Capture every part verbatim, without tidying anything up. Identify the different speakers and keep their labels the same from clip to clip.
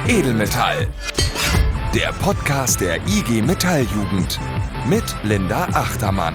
Speaker 1: Edelmetall. Der Podcast der I G Metall-Jugend mit Linda Achtermann.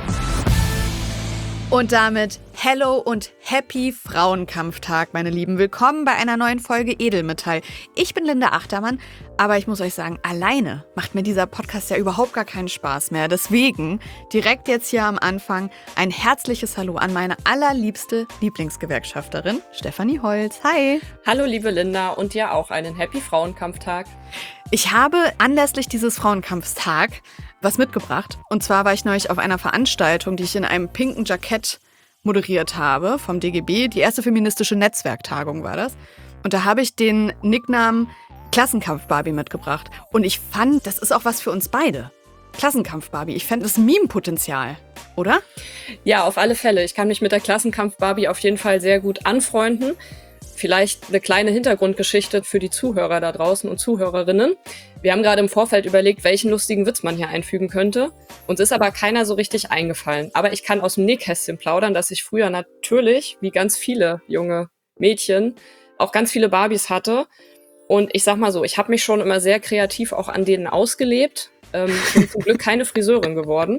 Speaker 2: Und damit Hello und Happy Frauenkampftag, meine Lieben. Willkommen bei einer neuen Folge Edelmetall. Ich bin Linda Achtermann, aber ich muss euch sagen, alleine macht mir dieser Podcast ja überhaupt gar keinen Spaß mehr. Deswegen direkt jetzt hier am Anfang ein herzliches Hallo an meine allerliebste Lieblingsgewerkschafterin, Stefanie Holz. Hi!
Speaker 3: Hallo liebe Linda und dir auch einen Happy Frauenkampftag.
Speaker 2: Ich habe anlässlich dieses Frauenkampftag was mitgebracht. Und zwar war ich neulich auf einer Veranstaltung, die ich in einem pinken Jackett moderiert habe vom D G B. Die erste feministische Netzwerktagung war das. Und da habe ich den Nicknamen Klassenkampf-Barbie mitgebracht. Und ich fand, das ist auch was für uns beide. Klassenkampf-Barbie. Ich fände das Meme-Potenzial, oder?
Speaker 3: Ja, auf alle Fälle. Ich kann mich mit der Klassenkampf-Barbie auf jeden Fall sehr gut anfreunden. Vielleicht eine kleine Hintergrundgeschichte für die Zuhörer da draußen und Zuhörerinnen. Wir haben gerade im Vorfeld überlegt, welchen lustigen Witz man hier einfügen könnte. Uns ist aber keiner so richtig eingefallen. Aber ich kann aus dem Nähkästchen plaudern, dass ich früher natürlich, wie ganz viele junge Mädchen, auch ganz viele Barbies hatte. Und ich sag mal so, ich habe mich schon immer sehr kreativ auch an denen ausgelebt. Ähm, bin zum Glück keine Friseurin geworden.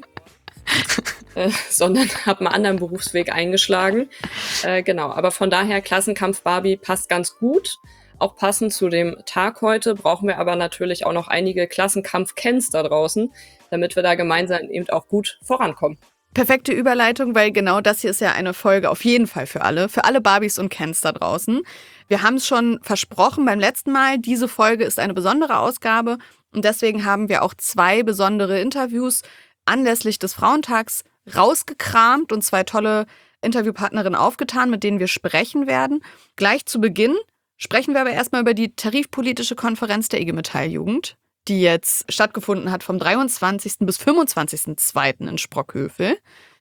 Speaker 3: Äh, sondern habe einen anderen Berufsweg eingeschlagen. Äh, genau, aber von daher Klassenkampf Barbie passt ganz gut. Auch passend zu dem Tag heute brauchen wir aber natürlich auch noch einige Klassenkampf-Cans da draußen, damit wir da gemeinsam eben auch gut vorankommen.
Speaker 2: Perfekte Überleitung, weil genau das hier ist ja eine Folge auf jeden Fall für alle, für alle Barbies und Cans da draußen. Wir haben es schon versprochen beim letzten Mal, diese Folge ist eine besondere Ausgabe und deswegen haben wir auch zwei besondere Interviews anlässlich des Frauentags rausgekramt und zwei tolle Interviewpartnerinnen aufgetan, mit denen wir sprechen werden. Gleich zu Beginn sprechen wir aber erstmal über die tarifpolitische Konferenz der I G Metall-Jugend, die jetzt stattgefunden hat vom dreiundzwanzigsten bis fünfundzwanzigsten zweiten in Sprockhövel.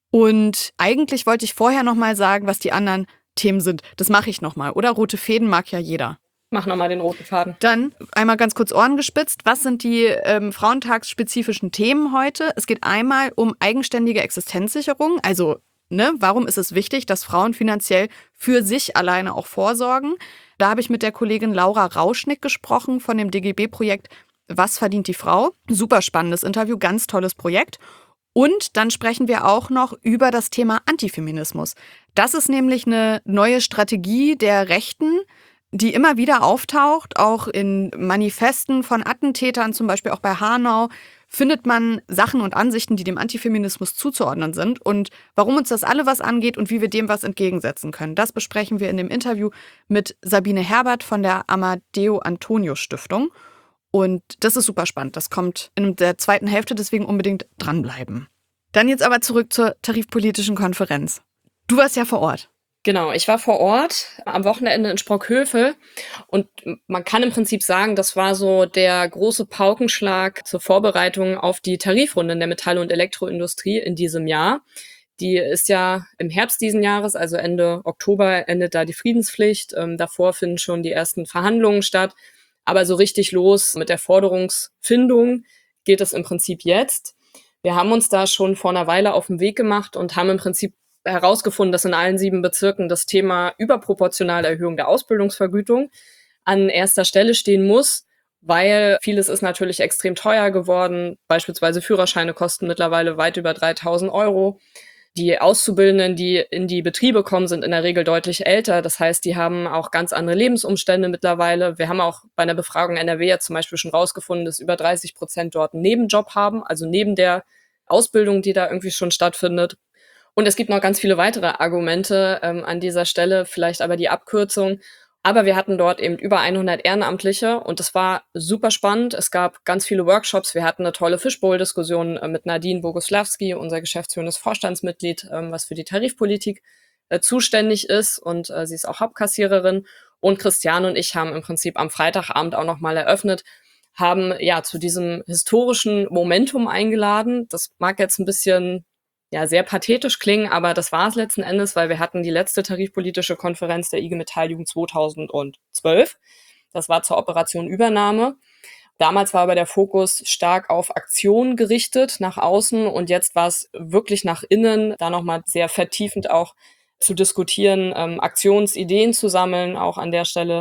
Speaker 2: Und eigentlich wollte ich vorher nochmal sagen, was die anderen Themen sind. Das mache ich nochmal, oder? Rote Fäden mag ja jeder.
Speaker 3: Mach nochmal den roten Faden.
Speaker 2: Dann einmal ganz kurz Ohren gespitzt. Was sind die ähm, frauentagsspezifischen Themen heute? Es geht einmal um eigenständige Existenzsicherung. Also, ne, warum ist es wichtig, dass Frauen finanziell für sich alleine auch vorsorgen? Da habe ich mit der Kollegin Laura Rauschnick gesprochen von dem D G B-Projekt Was verdient die Frau? Super spannendes Interview, ganz tolles Projekt. Und dann sprechen wir auch noch über das Thema Antifeminismus. Das ist nämlich eine neue Strategie der Rechten, die immer wieder auftaucht, auch in Manifesten von Attentätern, zum Beispiel auch bei Hanau, findet man Sachen und Ansichten, die dem Antifeminismus zuzuordnen sind und warum uns das alle was angeht und wie wir dem was entgegensetzen können. Das besprechen wir in dem Interview mit Sabine Herbert von der Amadeo Antonio Stiftung und das ist super spannend. Das kommt in der zweiten Hälfte, deswegen unbedingt dranbleiben. Dann jetzt aber zurück zur tarifpolitischen Konferenz. Du warst ja vor Ort.
Speaker 3: Genau, ich war vor Ort am Wochenende in Sprockhövel und man kann im Prinzip sagen, das war so der große Paukenschlag zur Vorbereitung auf die Tarifrunde in der Metall- und Elektroindustrie in diesem Jahr. Die ist ja im Herbst diesen Jahres, also Ende Oktober, endet da die Friedenspflicht. Ähm, davor finden schon die ersten Verhandlungen statt. Aber so richtig los mit der Forderungsfindung geht es im Prinzip jetzt. Wir haben uns da schon vor einer Weile auf den Weg gemacht und haben im Prinzip herausgefunden, dass in allen sieben Bezirken das Thema überproportionale Erhöhung der Ausbildungsvergütung an erster Stelle stehen muss, weil vieles ist natürlich extrem teuer geworden. Beispielsweise Führerscheine kosten mittlerweile weit über dreitausend Euro. Die Auszubildenden, die in die Betriebe kommen, sind in der Regel deutlich älter. Das heißt, die haben auch ganz andere Lebensumstände mittlerweile. Wir haben auch bei einer Befragung N R W ja zum Beispiel schon rausgefunden, dass über dreißig Prozent dort einen Nebenjob haben, also neben der Ausbildung, die da irgendwie schon stattfindet. Und es gibt noch ganz viele weitere Argumente ähm, an dieser Stelle, vielleicht aber die Abkürzung. Aber wir hatten dort eben über hundert Ehrenamtliche und das war super spannend. Es gab ganz viele Workshops. Wir hatten eine tolle Fishbowl-Diskussion äh, mit Nadine Boguslawski, unser geschäftsführendes Vorstandsmitglied, ähm, was für die Tarifpolitik äh, zuständig ist und äh, sie ist auch Hauptkassiererin. Und Christiane und ich haben im Prinzip am Freitagabend auch nochmal eröffnet, haben ja zu diesem historischen Momentum eingeladen. Das mag jetzt ein bisschen ja sehr pathetisch klingen, aber das war es letzten Endes, weil wir hatten die letzte tarifpolitische Konferenz der I G Metall-Jugend zweitausendzwölf. Das war zur Operation Übernahme. Damals war aber der Fokus stark auf Aktion gerichtet, nach außen, und jetzt war es wirklich nach innen, da nochmal sehr vertiefend auch zu diskutieren, ähm, Aktionsideen zu sammeln, auch an der Stelle.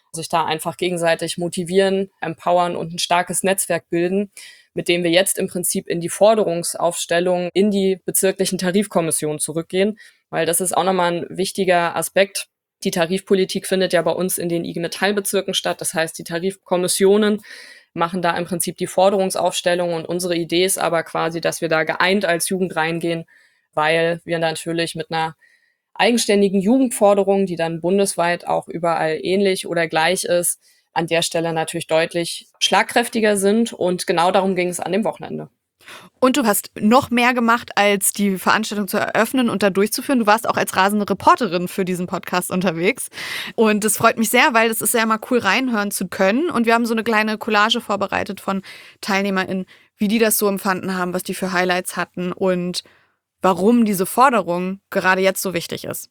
Speaker 3: sich da einfach gegenseitig motivieren, empowern und ein starkes Netzwerk bilden, mit dem wir jetzt im Prinzip in die Forderungsaufstellung in die bezirklichen Tarifkommissionen zurückgehen, weil das ist auch nochmal ein wichtiger Aspekt. Die Tarifpolitik findet ja bei uns in den I G Metall-Bezirken statt. Das heißt, die Tarifkommissionen machen da im Prinzip die Forderungsaufstellung und unsere Idee ist aber quasi, dass wir da geeint als Jugend reingehen, weil wir natürlich mit einer eigenständigen Jugendforderung, die dann bundesweit auch überall ähnlich oder gleich ist, an der Stelle natürlich deutlich schlagkräftiger sind und genau darum ging es an dem Wochenende.
Speaker 2: Und du hast noch mehr gemacht, als die Veranstaltung zu eröffnen und da durchzuführen. Du warst auch als rasende Reporterin für diesen Podcast unterwegs. Und das freut mich sehr, weil es ist ja immer cool, reinhören zu können. Und wir haben so eine kleine Collage vorbereitet von TeilnehmerInnen, wie die das so empfunden haben, was die für Highlights hatten und warum diese Forderung gerade jetzt so wichtig ist.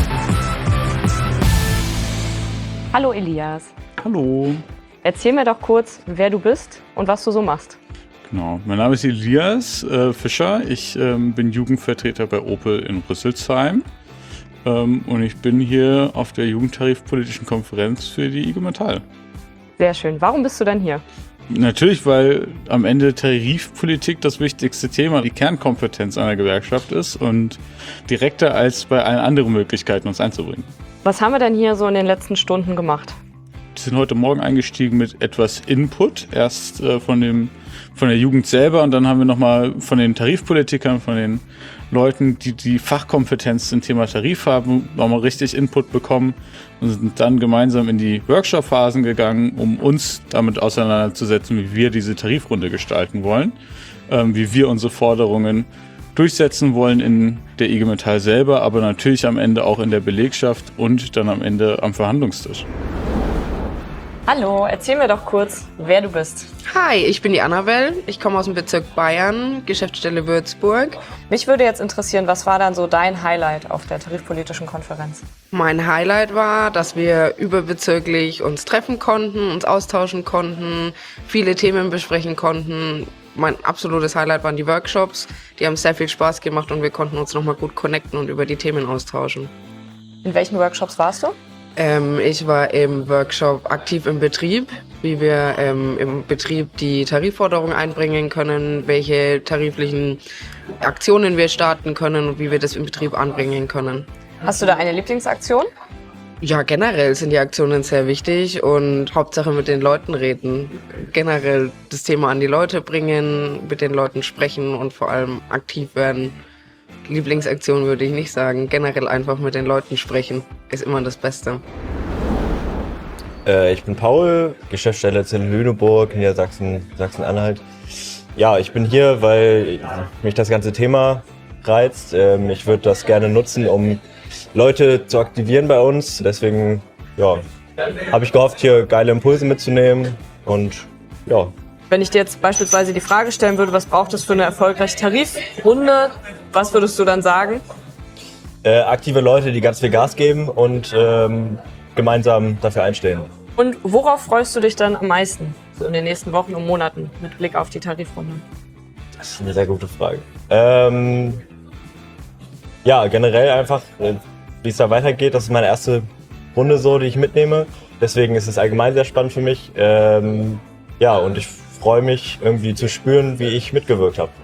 Speaker 3: Hallo Elias.
Speaker 4: Hallo.
Speaker 3: Erzähl mir doch kurz, wer du bist und was du so machst.
Speaker 4: Genau, mein Name ist Elias äh, Fischer. Ich ähm, bin Jugendvertreter bei Opel in Rüsselsheim. Ähm, und ich bin hier auf der Jugendtarifpolitischen Konferenz für die I G Metall.
Speaker 3: Sehr schön. Warum bist du denn hier?
Speaker 4: Natürlich, weil am Ende Tarifpolitik das wichtigste Thema, die Kernkompetenz einer Gewerkschaft ist und direkter als bei allen anderen Möglichkeiten, uns einzubringen.
Speaker 3: Was haben wir denn hier so in den letzten Stunden gemacht?
Speaker 4: Wir sind heute Morgen eingestiegen mit etwas Input, erst äh, von dem von der Jugend selber und dann haben wir nochmal von den Tarifpolitikern, von den Leuten, die die Fachkompetenz zum Thema Tarif haben, nochmal richtig Input bekommen und sind dann gemeinsam in die Workshop-Phasen gegangen, um uns damit auseinanderzusetzen, wie wir diese Tarifrunde gestalten wollen, ähm, wie wir unsere Forderungen durchsetzen wollen in der I G Metall selber, aber natürlich am Ende auch in der Belegschaft und dann am Ende am Verhandlungstisch.
Speaker 3: Hallo, erzähl mir doch kurz, wer du bist.
Speaker 5: Hi, ich bin die Annabelle. Ich komme aus dem Bezirk Bayern, Geschäftsstelle Würzburg.
Speaker 3: Mich würde jetzt interessieren, was war dann so dein Highlight auf der tarifpolitischen Konferenz?
Speaker 5: Mein Highlight war, dass wir überbezirklich uns treffen konnten, uns austauschen konnten, viele Themen besprechen konnten. Mein absolutes Highlight waren die Workshops. Die haben sehr viel Spaß gemacht und wir konnten uns nochmal gut connecten und über die Themen austauschen.
Speaker 3: In welchen Workshops warst du?
Speaker 5: Ähm, ich war im Workshop aktiv im Betrieb, wie wir ähm, im Betrieb die Tarifforderung einbringen können, welche tariflichen Aktionen wir starten können und wie wir das im Betrieb anbringen können.
Speaker 3: Hast du da eine Lieblingsaktion?
Speaker 5: Ja, generell sind die Aktionen sehr wichtig und Hauptsache mit den Leuten reden. Generell das Thema an die Leute bringen, mit den Leuten sprechen und vor allem aktiv werden. Lieblingsaktion würde ich nicht sagen. Generell einfach mit den Leuten sprechen ist immer das Beste.
Speaker 6: Äh, ich bin Paul, Geschäftsstelle in Lüneburg, Niedersachsen, Sachsen-Anhalt. Ja, ich bin hier, weil mich das ganze Thema reizt. Ähm, ich würde das gerne nutzen, um Leute zu aktivieren bei uns. Deswegen ja, habe ich gehofft, hier geile Impulse mitzunehmen. Und ja.
Speaker 3: Wenn ich dir jetzt beispielsweise die Frage stellen würde, was braucht es für eine erfolgreiche Tarifrunde, was würdest du dann sagen?
Speaker 6: Äh, aktive Leute, die ganz viel Gas geben und ähm, gemeinsam dafür einstehen.
Speaker 3: Und worauf freust du dich dann am meisten so in den nächsten Wochen und Monaten mit Blick auf die Tarifrunde?
Speaker 6: Das ist eine sehr gute Frage. Ähm, ja, generell einfach, äh, wie es da weitergeht. Das ist meine erste Runde so, die ich mitnehme. Deswegen ist es allgemein sehr spannend für mich. Ähm, ja, und ich freue mich, irgendwie zu spüren, wie ich mitgewirkt habe.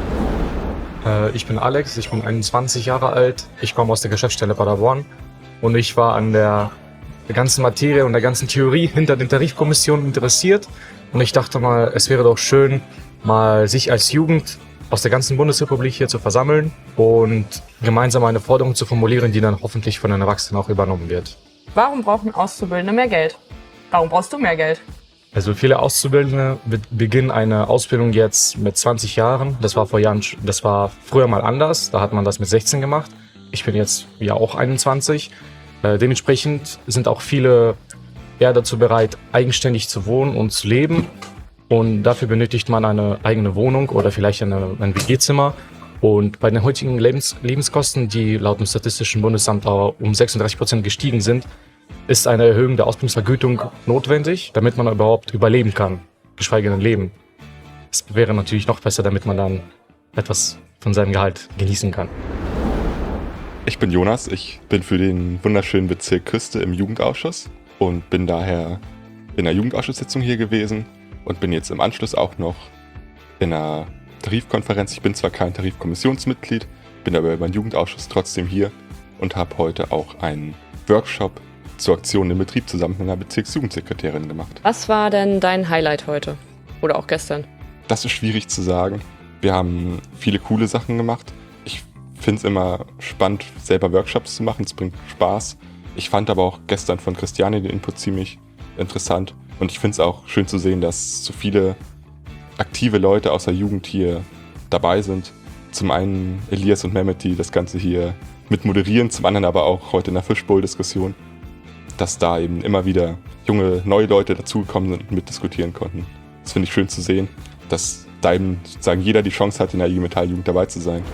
Speaker 7: Äh, ich bin Alex, ich bin einundzwanzig Jahre alt. Ich komme aus der Geschäftsstelle Paderborn und ich war an der, der ganzen Materie und der ganzen Theorie hinter den Tarifkommissionen interessiert. Und ich dachte mal, es wäre doch schön, mal sich als Jugend aus der ganzen Bundesrepublik hier zu versammeln und gemeinsam eine Forderung zu formulieren, die dann hoffentlich von den Erwachsenen auch übernommen wird.
Speaker 3: Warum brauchen Auszubildende mehr Geld? Warum brauchst du mehr Geld?
Speaker 7: Also viele Auszubildende beginnen eine Ausbildung jetzt mit zwanzig Jahren. Das war vor Jahren, das war früher mal anders. Da hat man das mit sechzehn gemacht. Ich bin jetzt ja auch einundzwanzig. Äh, dementsprechend sind auch viele eher dazu bereit, eigenständig zu wohnen und zu leben. Und dafür benötigt man eine eigene Wohnung oder vielleicht eine, ein W G-Zimmer. Und bei den heutigen Lebens, Lebenskosten, die laut dem Statistischen Bundesamt auch um sechsunddreißig Prozent gestiegen sind, ist eine Erhöhung der Ausbildungsvergütung notwendig, damit man überhaupt überleben kann, geschweige denn leben. Es wäre natürlich noch besser, damit man dann etwas von seinem Gehalt genießen kann.
Speaker 8: Ich bin Jonas, ich bin für den wunderschönen Bezirk Küste im Jugendausschuss. und bin daher in der Jugendausschusssitzung hier gewesen und bin jetzt im Anschluss auch noch in einer Tarifkonferenz. Ich bin zwar kein Tarifkommissionsmitglied, bin aber über den Jugendausschuss trotzdem hier und habe heute auch einen Workshop zur Aktion im Betrieb zusammen mit einer Bezirksjugendsekretärin gemacht.
Speaker 3: Was war denn dein Highlight heute oder auch gestern?
Speaker 8: Das ist schwierig zu sagen. Wir haben viele coole Sachen gemacht. Ich finde es immer spannend, selber Workshops zu machen. Es bringt Spaß. Ich fand aber auch gestern von Christiane den Input ziemlich interessant. Und ich finde es auch schön zu sehen, dass so viele aktive Leute aus der Jugend hier dabei sind. Zum einen Elias und Mehmet, die das Ganze hier mit moderieren, zum anderen aber auch heute in der Fishbowl-Diskussion, dass da eben immer wieder junge, neue Leute dazugekommen sind und mitdiskutieren konnten. Das finde ich schön zu sehen, dass da eben sozusagen jeder die Chance hat, in der I G Metall-Jugend dabei zu sein.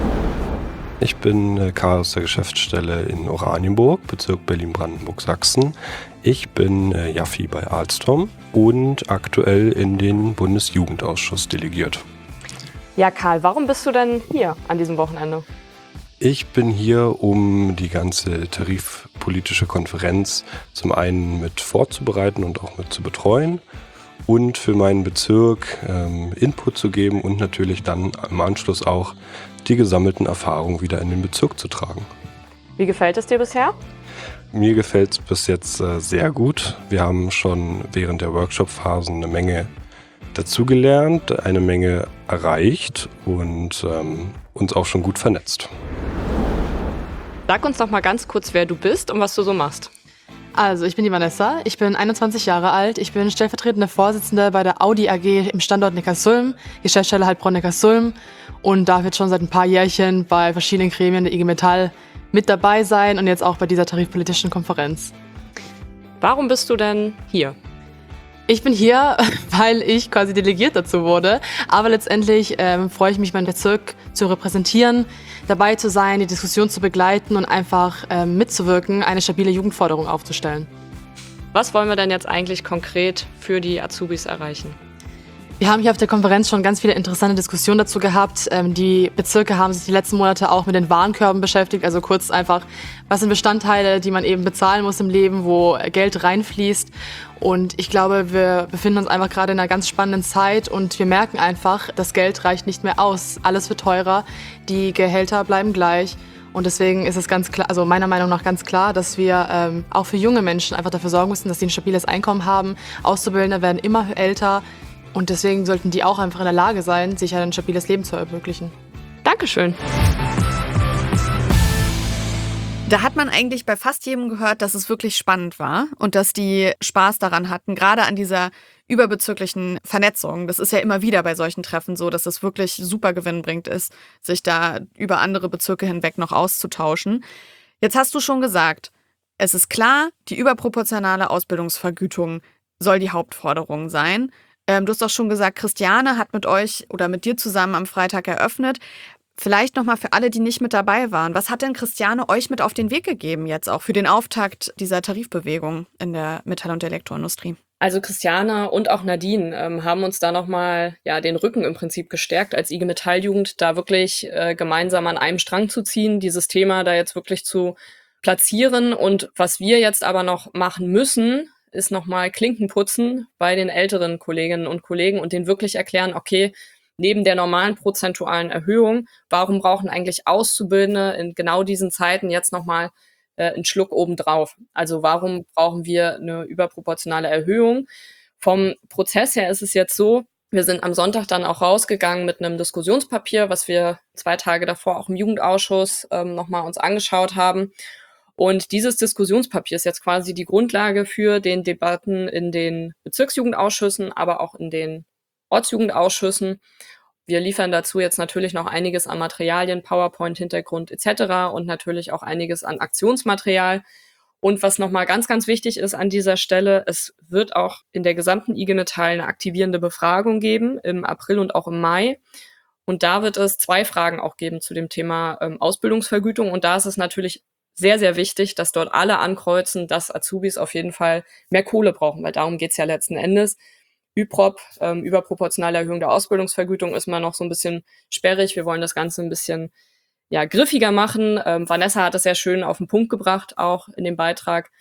Speaker 9: Ich bin äh, Karl aus der Geschäftsstelle in Oranienburg, Bezirk Berlin-Brandenburg-Sachsen. Ich bin äh, Jaffi bei Alstom und aktuell in den Bundesjugendausschuss delegiert.
Speaker 3: Ja, Karl, warum bist du denn hier an diesem Wochenende?
Speaker 9: Ich bin hier, um die ganze tarifpolitische Konferenz zum einen mit vorzubereiten und auch mit zu betreuen und für meinen Bezirk ähm, Input zu geben und natürlich dann im Anschluss auch die gesammelten Erfahrungen wieder in den Bezirk zu tragen.
Speaker 3: Wie gefällt es dir bisher?
Speaker 9: Mir gefällt es bis jetzt äh, sehr gut. Wir haben schon während der Workshop-Phasen eine Menge dazugelernt, eine Menge erreicht und ähm, uns auch schon gut vernetzt.
Speaker 3: Sag uns doch mal ganz kurz, wer du bist und was du so machst.
Speaker 10: Also, ich bin die Vanessa, ich bin einundzwanzig Jahre alt, ich bin stellvertretende Vorsitzende bei der Audi A G im Standort Neckarsulm, Geschäftsstelle Heilbronn Neckarsulm und darf jetzt schon seit ein paar Jährchen bei verschiedenen Gremien der I G Metall mit dabei sein und jetzt auch bei dieser tarifpolitischen Konferenz.
Speaker 3: Warum bist du denn hier?
Speaker 10: Ich bin hier, weil ich quasi delegiert dazu wurde, aber letztendlich ähm, freue ich mich, meinen Bezirk zu repräsentieren, dabei zu sein, die Diskussion zu begleiten und einfach ähm, mitzuwirken, eine stabile Jugendforderung aufzustellen.
Speaker 3: Was wollen wir denn jetzt eigentlich konkret für die Azubis erreichen?
Speaker 10: Wir haben hier auf der Konferenz schon ganz viele interessante Diskussionen dazu gehabt. Ähm, die Bezirke haben sich die letzten Monate auch mit den Warenkörben beschäftigt. Also kurz einfach, was sind Bestandteile, die man eben bezahlen muss im Leben, wo Geld reinfließt. Und ich glaube, wir befinden uns einfach gerade in einer ganz spannenden Zeit und wir merken einfach, das Geld reicht nicht mehr aus. Alles wird teurer, die Gehälter bleiben gleich. Und deswegen ist es ganz klar, also meiner Meinung nach ganz klar, dass wir ähm, auch für junge Menschen einfach dafür sorgen müssen, dass sie ein stabiles Einkommen haben. Auszubildende werden immer älter. Und deswegen sollten die auch einfach in der Lage sein, sich ein stabiles Leben zu ermöglichen.
Speaker 3: Dankeschön.
Speaker 2: Da hat man eigentlich bei fast jedem gehört, dass es wirklich spannend war und dass die Spaß daran hatten, gerade an dieser überbezirklichen Vernetzung. Das ist ja immer wieder bei solchen Treffen so, dass es wirklich super gewinnbringend ist, sich da über andere Bezirke hinweg noch auszutauschen. Jetzt hast du schon gesagt, es ist klar, die überproportionale Ausbildungsvergütung soll die Hauptforderung sein. Ähm, du hast auch schon gesagt, Christiane hat mit euch oder mit dir zusammen am Freitag eröffnet. Vielleicht nochmal für alle, die nicht mit dabei waren. Was hat denn Christiane euch mit auf den Weg gegeben jetzt auch für den Auftakt dieser Tarifbewegung in der Metall- und Elektroindustrie?
Speaker 3: Also Christiane und auch Nadine ähm, haben uns da nochmal ja, den Rücken im Prinzip gestärkt als I G Metall-Jugend, da wirklich äh, gemeinsam an einem Strang zu ziehen, dieses Thema da jetzt wirklich zu platzieren. Und was wir jetzt aber noch machen müssen, ist nochmal Klinken putzen bei den älteren Kolleginnen und Kollegen und denen wirklich erklären, okay, neben der normalen prozentualen Erhöhung, warum brauchen eigentlich Auszubildende in genau diesen Zeiten jetzt nochmal äh, einen Schluck obendrauf? Also warum brauchen wir eine überproportionale Erhöhung? Vom Prozess her ist es jetzt so, wir sind am Sonntag dann auch rausgegangen mit einem Diskussionspapier, was wir zwei Tage davor auch im Jugendausschuss ähm, nochmal uns angeschaut haben. Und dieses Diskussionspapier ist jetzt quasi die Grundlage für den Debatten in den Bezirksjugendausschüssen, aber auch in den Ortsjugendausschüssen. Wir liefern dazu jetzt natürlich noch einiges an Materialien, PowerPoint, Hintergrund et cetera und natürlich auch einiges an Aktionsmaterial. Und was nochmal ganz, ganz wichtig ist an dieser Stelle, es wird auch in der gesamten I G Metall eine aktivierende Befragung geben, im April und auch im Mai. Und da wird es zwei Fragen auch geben zu dem Thema ähm, Ausbildungsvergütung. Und da ist es natürlich sehr, sehr wichtig, dass dort alle ankreuzen, dass Azubis auf jeden Fall mehr Kohle brauchen, weil darum geht's ja letzten Endes. Ü P R O P, ähm, überproportionale Erhöhung der Ausbildungsvergütung, ist mal noch so ein bisschen sperrig. Wir wollen das Ganze ein bisschen ja, griffiger machen. Ähm, Vanessa hat das sehr schön auf den Punkt gebracht, auch in dem Beitrag.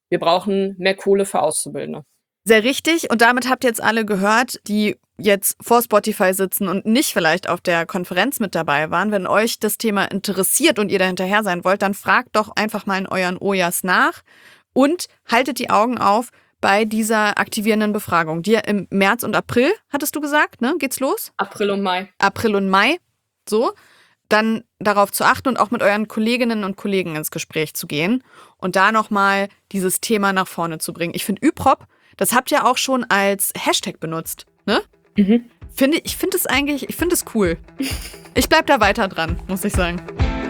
Speaker 3: wir brauchen mehr Kohle für Auszubildende.
Speaker 2: Sehr richtig. Und damit habt ihr jetzt alle gehört, die jetzt vor Spotify sitzen und nicht vielleicht auf der Konferenz mit dabei waren. Wenn euch das Thema interessiert und ihr da hinterher sein wollt, dann fragt doch einfach mal in euren Ojas nach und haltet die Augen auf bei dieser aktivierenden Befragung, die ja im März und April, hattest du gesagt, ne? Geht's los?
Speaker 3: April und Mai.
Speaker 2: April und Mai, so. Dann darauf zu achten und auch mit euren Kolleginnen und Kollegen ins Gespräch zu gehen und da nochmal dieses Thema nach vorne zu bringen. Ich finde Üprop, das habt ihr auch schon als Hashtag benutzt, ne?
Speaker 3: Mhm.
Speaker 2: Finde, ich finde es eigentlich, ich finde es cool. Ich bleib da weiter dran, muss ich sagen.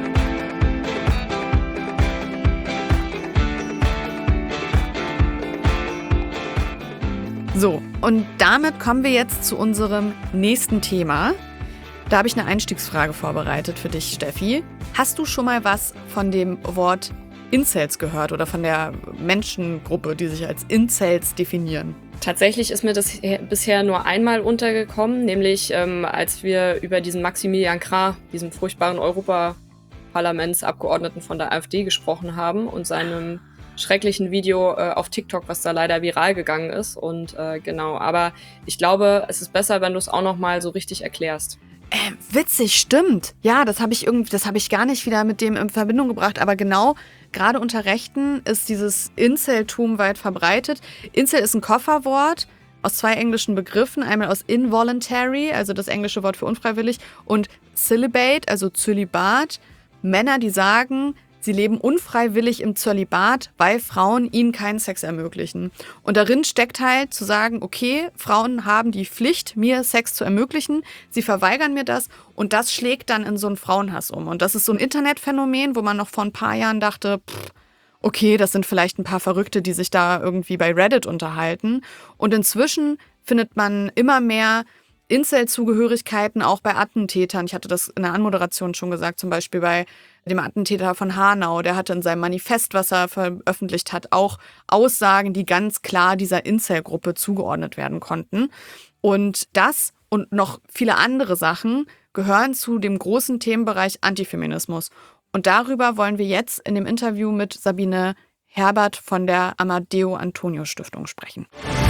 Speaker 2: So, und damit kommen wir jetzt zu unserem nächsten Thema. Da habe ich eine Einstiegsfrage vorbereitet für dich, Steffi. Hast du schon mal was von dem Wort Incels gehört oder von der Menschengruppe, die sich als Incels definieren?
Speaker 3: Tatsächlich ist mir das bisher nur einmal untergekommen, nämlich ähm, als wir über diesen Maximilian Krah, diesen furchtbaren Europaparlamentsabgeordneten von der AfD gesprochen haben und seinem schrecklichen Video äh, auf TikTok, was da leider viral gegangen ist. Und äh, genau, aber ich glaube, es ist besser, wenn du es auch noch mal so richtig erklärst.
Speaker 2: Äh, witzig, stimmt. Ja, das habe ich irgendwie, das habe ich gar nicht wieder mit dem in Verbindung gebracht. Aber genau, gerade unter Rechten ist dieses Incel-Tum weit verbreitet. Incel ist ein Kofferwort aus zwei englischen Begriffen. Einmal aus involuntary, also das englische Wort für unfreiwillig, und celibate, also Zölibat. Männer, die sagen, sie leben unfreiwillig im Zölibat, weil Frauen ihnen keinen Sex ermöglichen. Und darin steckt halt zu sagen, okay, Frauen haben die Pflicht, mir Sex zu ermöglichen. Sie verweigern mir das und das schlägt dann in so einen Frauenhass um. Und das ist so ein Internetphänomen, wo man noch vor ein paar Jahren dachte, pff, okay, das sind vielleicht ein paar Verrückte, die sich da irgendwie bei Reddit unterhalten. Und inzwischen findet man immer mehr Incel-Zugehörigkeiten auch bei Attentätern. Ich hatte das in der Anmoderation schon gesagt, zum Beispiel bei dem Attentäter von Hanau. Der hatte in seinem Manifest, was er veröffentlicht hat, auch Aussagen, die ganz klar dieser Incel-Gruppe zugeordnet werden konnten. Und das und noch viele andere Sachen gehören zu dem großen Themenbereich Antifeminismus. Und darüber wollen wir jetzt in dem Interview mit Sabine Herbert von der Amadeo Antonio Stiftung sprechen.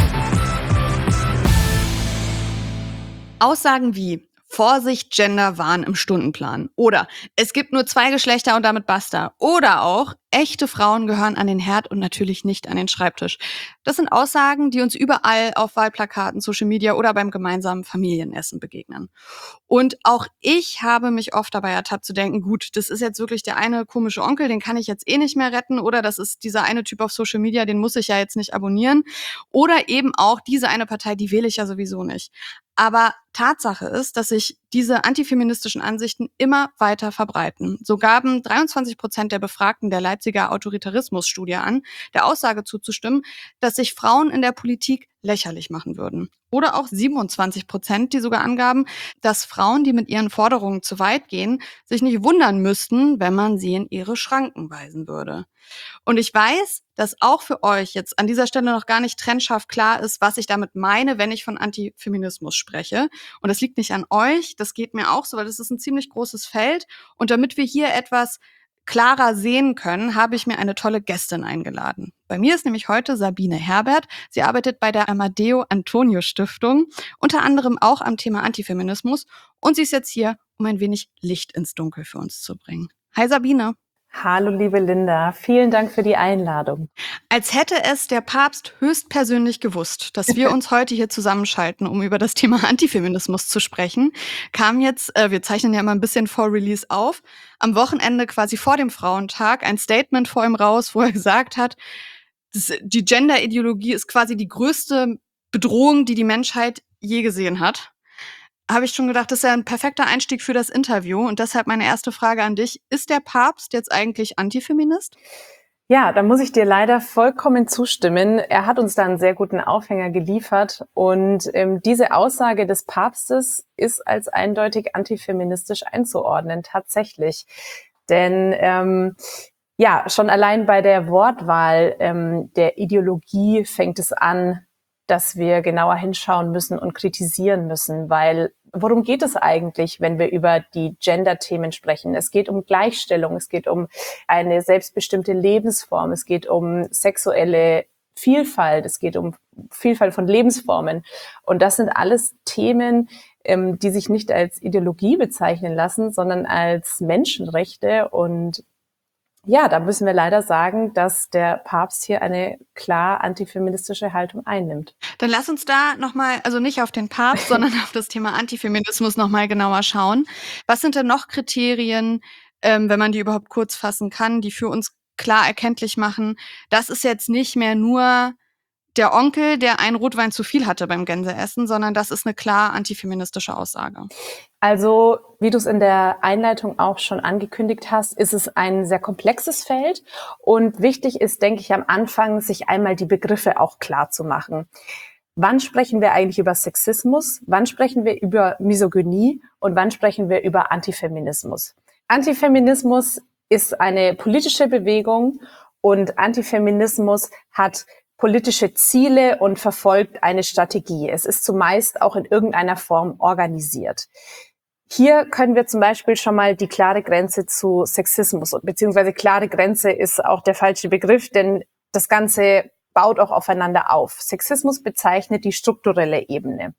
Speaker 2: Aussagen wie Vorsicht, Genderwahn im Stundenplan oder es gibt nur zwei Geschlechter und damit basta oder auch echte Frauen gehören an den Herd und natürlich nicht an den Schreibtisch. Das sind Aussagen, die uns überall auf Wahlplakaten, Social Media oder beim gemeinsamen Familienessen begegnen. Und auch ich habe mich oft dabei ertappt zu denken, gut, das ist jetzt wirklich der eine komische Onkel, den kann ich jetzt eh nicht mehr retten oder das ist dieser eine Typ auf Social Media, den muss ich ja jetzt nicht abonnieren oder eben auch diese eine Partei, die wähle ich ja sowieso nicht. Aber Tatsache ist, dass sich diese antifeministischen Ansichten immer weiter verbreiten. So gaben dreiundzwanzig Prozent der Befragten der Leipziger Autoritarismus-Studie an, der Aussage zuzustimmen, dass sich Frauen in der Politik lächerlich machen würden. Oder auch siebenundzwanzig Prozent, die sogar angaben, dass Frauen, die mit ihren Forderungen zu weit gehen, sich nicht wundern müssten, wenn man sie in ihre Schranken weisen würde. Und ich weiß, dass auch für euch jetzt an dieser Stelle noch gar nicht trennscharf klar ist, was ich damit meine, wenn ich von Antifeminismus spreche. Und das liegt nicht an euch, das geht mir auch so, weil das ist ein ziemlich großes Feld. Und damit wir hier etwas klarer sehen können, habe ich mir eine tolle Gästin eingeladen. Bei mir ist nämlich heute Sabine Herbert. Sie arbeitet bei der Amadeo Antonio Stiftung, unter anderem auch am Thema Antifeminismus. Und sie ist jetzt hier, um ein wenig Licht ins Dunkel für uns zu bringen. Hi Sabine.
Speaker 11: Hallo liebe Linda, vielen Dank für die Einladung.
Speaker 2: Als hätte es der Papst höchstpersönlich gewusst, dass wir uns heute hier zusammenschalten, um über das Thema Antifeminismus zu sprechen, kam jetzt, äh, wir zeichnen ja immer ein bisschen vor Release auf, am Wochenende quasi vor dem Frauentag ein Statement vor ihm raus, wo er gesagt hat, das, die Gender-Ideologie ist quasi die größte Bedrohung, die die Menschheit je gesehen hat. Habe ich schon gedacht, das ist ja ein perfekter Einstieg für das Interview. Und deshalb meine erste Frage an dich. Ist der Papst jetzt eigentlich Antifeminist?
Speaker 11: Ja, da muss ich dir leider vollkommen zustimmen. Er hat uns da einen sehr guten Aufhänger geliefert. Und ähm, diese Aussage des Papstes ist als eindeutig antifeministisch einzuordnen, tatsächlich. Denn ähm, ja, schon allein bei der Wortwahl ähm, der Ideologie fängt es an, dass wir genauer hinschauen müssen und kritisieren müssen, weil worum geht es eigentlich, wenn wir über die Gender-Themen sprechen? Es geht um Gleichstellung, es geht um eine selbstbestimmte Lebensform, es geht um sexuelle Vielfalt, es geht um Vielfalt von Lebensformen. Und das sind alles Themen, ähm, die sich nicht als Ideologie bezeichnen lassen, sondern als Menschenrechte. Und ja, da müssen wir leider sagen, dass der Papst hier eine klar antifeministische Haltung einnimmt.
Speaker 2: Dann lass uns da nochmal, also nicht auf den Papst, sondern auf das Thema Antifeminismus nochmal genauer schauen. Was sind denn noch Kriterien, ähm, wenn man die überhaupt kurz fassen kann, die für uns klar erkenntlich machen, das ist jetzt nicht mehr nur der Onkel, der einen Rotwein zu viel hatte beim Gänseessen, sondern das ist eine klar antifeministische Aussage?
Speaker 11: Also, wie du es in der Einleitung auch schon angekündigt hast, ist es ein sehr komplexes Feld. Und wichtig ist, denke ich, am Anfang, sich einmal die Begriffe auch klar zu machen. Wann sprechen wir eigentlich über Sexismus? Wann sprechen wir über Misogynie? Und wann sprechen wir über Antifeminismus? Antifeminismus ist eine politische Bewegung und Antifeminismus hat politische Ziele und verfolgt eine Strategie. Es ist zumeist auch in irgendeiner Form organisiert. Hier können wir zum Beispiel schon mal die klare Grenze zu Sexismus, beziehungsweise klare Grenze ist auch der falsche Begriff, denn das Ganze baut auch aufeinander auf. Sexismus bezeichnet die strukturelle Ebene.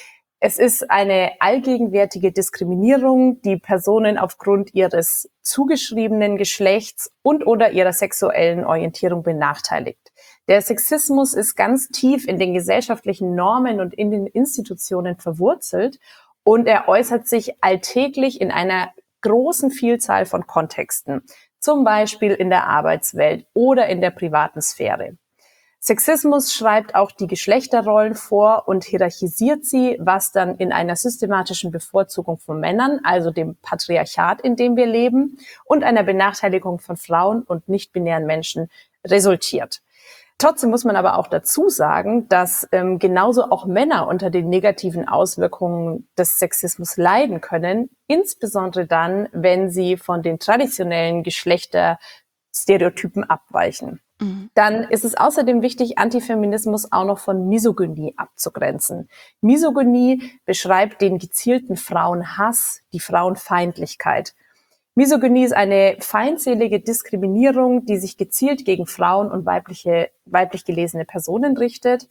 Speaker 11: Es ist eine allgegenwärtige Diskriminierung, die Personen aufgrund ihres zugeschriebenen Geschlechts und oder ihrer sexuellen Orientierung benachteiligt. Der Sexismus ist ganz tief in den gesellschaftlichen Normen und in den Institutionen verwurzelt und er äußert sich alltäglich in einer großen Vielzahl von Kontexten, zum Beispiel in der Arbeitswelt oder in der privaten Sphäre. Sexismus schreibt auch die Geschlechterrollen vor und hierarchisiert sie, was dann in einer systematischen Bevorzugung von Männern, also dem Patriarchat, in dem wir leben, und einer Benachteiligung von Frauen und nicht-binären Menschen resultiert. Trotzdem muss man aber auch dazu sagen, dass ähm, genauso auch Männer unter den negativen Auswirkungen des Sexismus leiden können, insbesondere dann, wenn sie von den traditionellen Geschlechterstereotypen abweichen. Mhm. Dann ist es außerdem wichtig, Antifeminismus auch noch von Misogynie abzugrenzen. Misogynie beschreibt den gezielten Frauenhass, die Frauenfeindlichkeit. Misogynie ist eine feindselige Diskriminierung, die sich gezielt gegen Frauen und weibliche, weiblich gelesene Personen richtet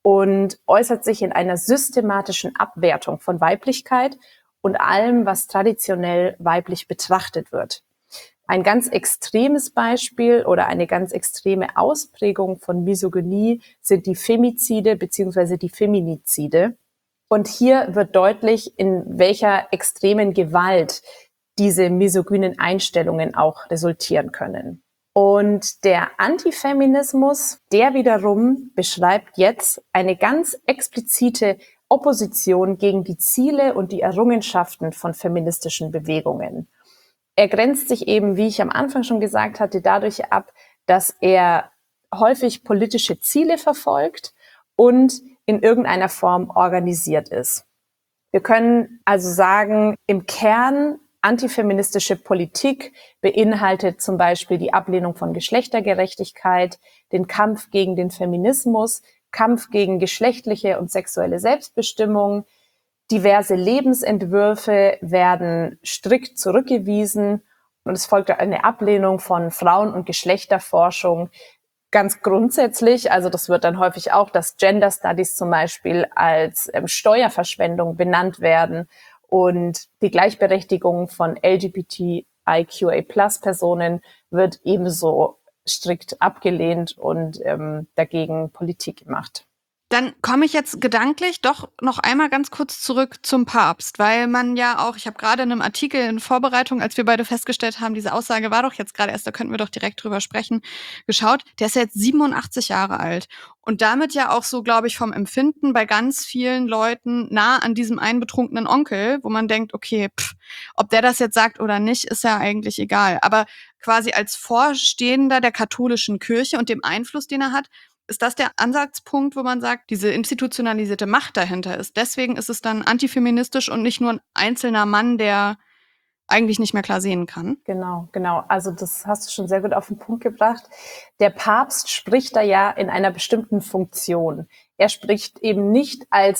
Speaker 11: und äußert sich in einer systematischen Abwertung von Weiblichkeit und allem, was traditionell weiblich betrachtet wird. Ein ganz extremes Beispiel oder eine ganz extreme Ausprägung von Misogynie sind die Femizide bzw. die Feminizide. Und hier wird deutlich, in welcher extremen Gewalt diese misogynen Einstellungen auch resultieren können. Und der Antifeminismus, der wiederum beschreibt jetzt eine ganz explizite Opposition gegen die Ziele und die Errungenschaften von feministischen Bewegungen. Er grenzt sich eben, wie ich am Anfang schon gesagt hatte, dadurch ab, dass er häufig politische Ziele verfolgt und in irgendeiner Form organisiert ist. Wir können also sagen, im Kern antifeministische Politik beinhaltet zum Beispiel die Ablehnung von Geschlechtergerechtigkeit, den Kampf gegen den Feminismus, Kampf gegen geschlechtliche und sexuelle Selbstbestimmung. Diverse Lebensentwürfe werden strikt zurückgewiesen und es folgt eine Ablehnung von Frauen- und Geschlechterforschung ganz grundsätzlich. Also das wird dann häufig auch, dass Gender Studies zum Beispiel als ähm, Steuerverschwendung benannt werden. Und die Gleichberechtigung von L G B T I Q A Plus Personen wird ebenso strikt abgelehnt und ähm, dagegen Politik gemacht.
Speaker 2: Dann komme ich jetzt gedanklich doch noch einmal ganz kurz zurück zum Papst, weil man ja auch, ich habe gerade in einem Artikel in Vorbereitung, als wir beide festgestellt haben, diese Aussage war doch jetzt gerade erst, da könnten wir doch direkt drüber sprechen, geschaut, der ist ja jetzt siebenundachtzig Jahre alt und damit ja auch so, glaube ich, vom Empfinden bei ganz vielen Leuten nah an diesem einen betrunkenen Onkel, wo man denkt, okay, pff, ob der das jetzt sagt oder nicht, ist ja eigentlich egal, aber quasi als Vorstehender der katholischen Kirche und dem Einfluss, den er hat, ist das der Ansatzpunkt, wo man sagt, diese institutionalisierte Macht dahinter ist? Deswegen ist es dann antifeministisch und nicht nur ein einzelner Mann, der eigentlich nicht mehr klar sehen kann?
Speaker 11: Genau, genau. Also das hast du schon sehr gut auf den Punkt gebracht. Der Papst spricht da ja in einer bestimmten Funktion. Er spricht eben nicht als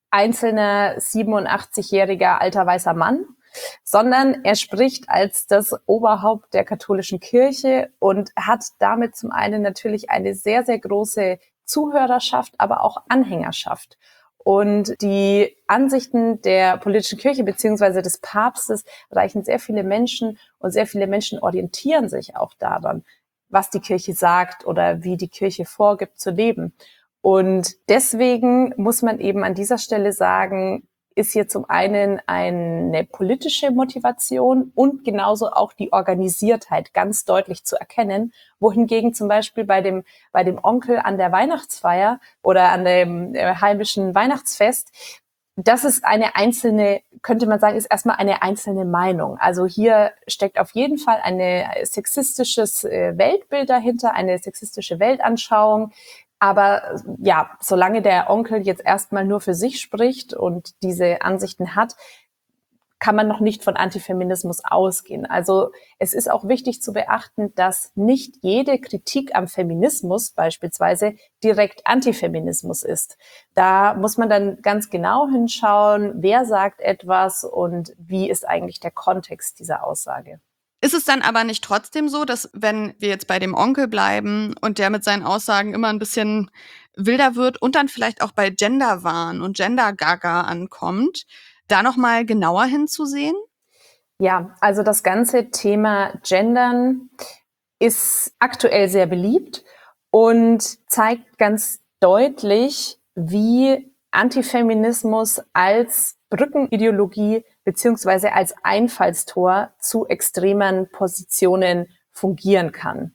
Speaker 11: einzelner siebenundachtzigjähriger alter weißer Mann, sondern er spricht als das Oberhaupt der katholischen Kirche und hat damit zum einen natürlich eine sehr, sehr große Zuhörerschaft, aber auch Anhängerschaft. Und die Ansichten der politischen Kirche beziehungsweise des Papstes reichen sehr viele Menschen und sehr viele Menschen orientieren sich auch daran, was die Kirche sagt oder wie die Kirche vorgibt zu leben. Und deswegen muss man eben an dieser Stelle sagen, ist hier zum einen eine politische Motivation und genauso auch die Organisiertheit ganz deutlich zu erkennen, wohingegen zum Beispiel bei dem, bei dem Onkel an der Weihnachtsfeier oder an dem äh, heimischen Weihnachtsfest, das ist eine einzelne, könnte man sagen, ist erstmal eine einzelne Meinung. Also hier steckt auf jeden Fall ein sexistisches äh, Weltbild dahinter, eine sexistische Weltanschauung. Aber ja, solange der Onkel jetzt erstmal nur für sich spricht und diese Ansichten hat, kann man noch nicht von Antifeminismus ausgehen. Also es ist auch wichtig zu beachten, dass nicht jede Kritik am Feminismus beispielsweise direkt Antifeminismus ist. Da muss man dann ganz genau hinschauen, wer sagt etwas und wie ist eigentlich der Kontext dieser Aussage.
Speaker 2: Ist es dann aber nicht trotzdem so, dass wenn wir jetzt bei dem Onkel bleiben und der mit seinen Aussagen immer ein bisschen wilder wird und dann vielleicht auch bei Genderwahn und Gender-Gaga ankommt, da nochmal genauer hinzusehen?
Speaker 11: Ja, also das ganze Thema Gendern ist aktuell sehr beliebt und zeigt ganz deutlich, wie Antifeminismus als Brückenideologie beziehungsweise als Einfallstor zu extremen Positionen fungieren kann.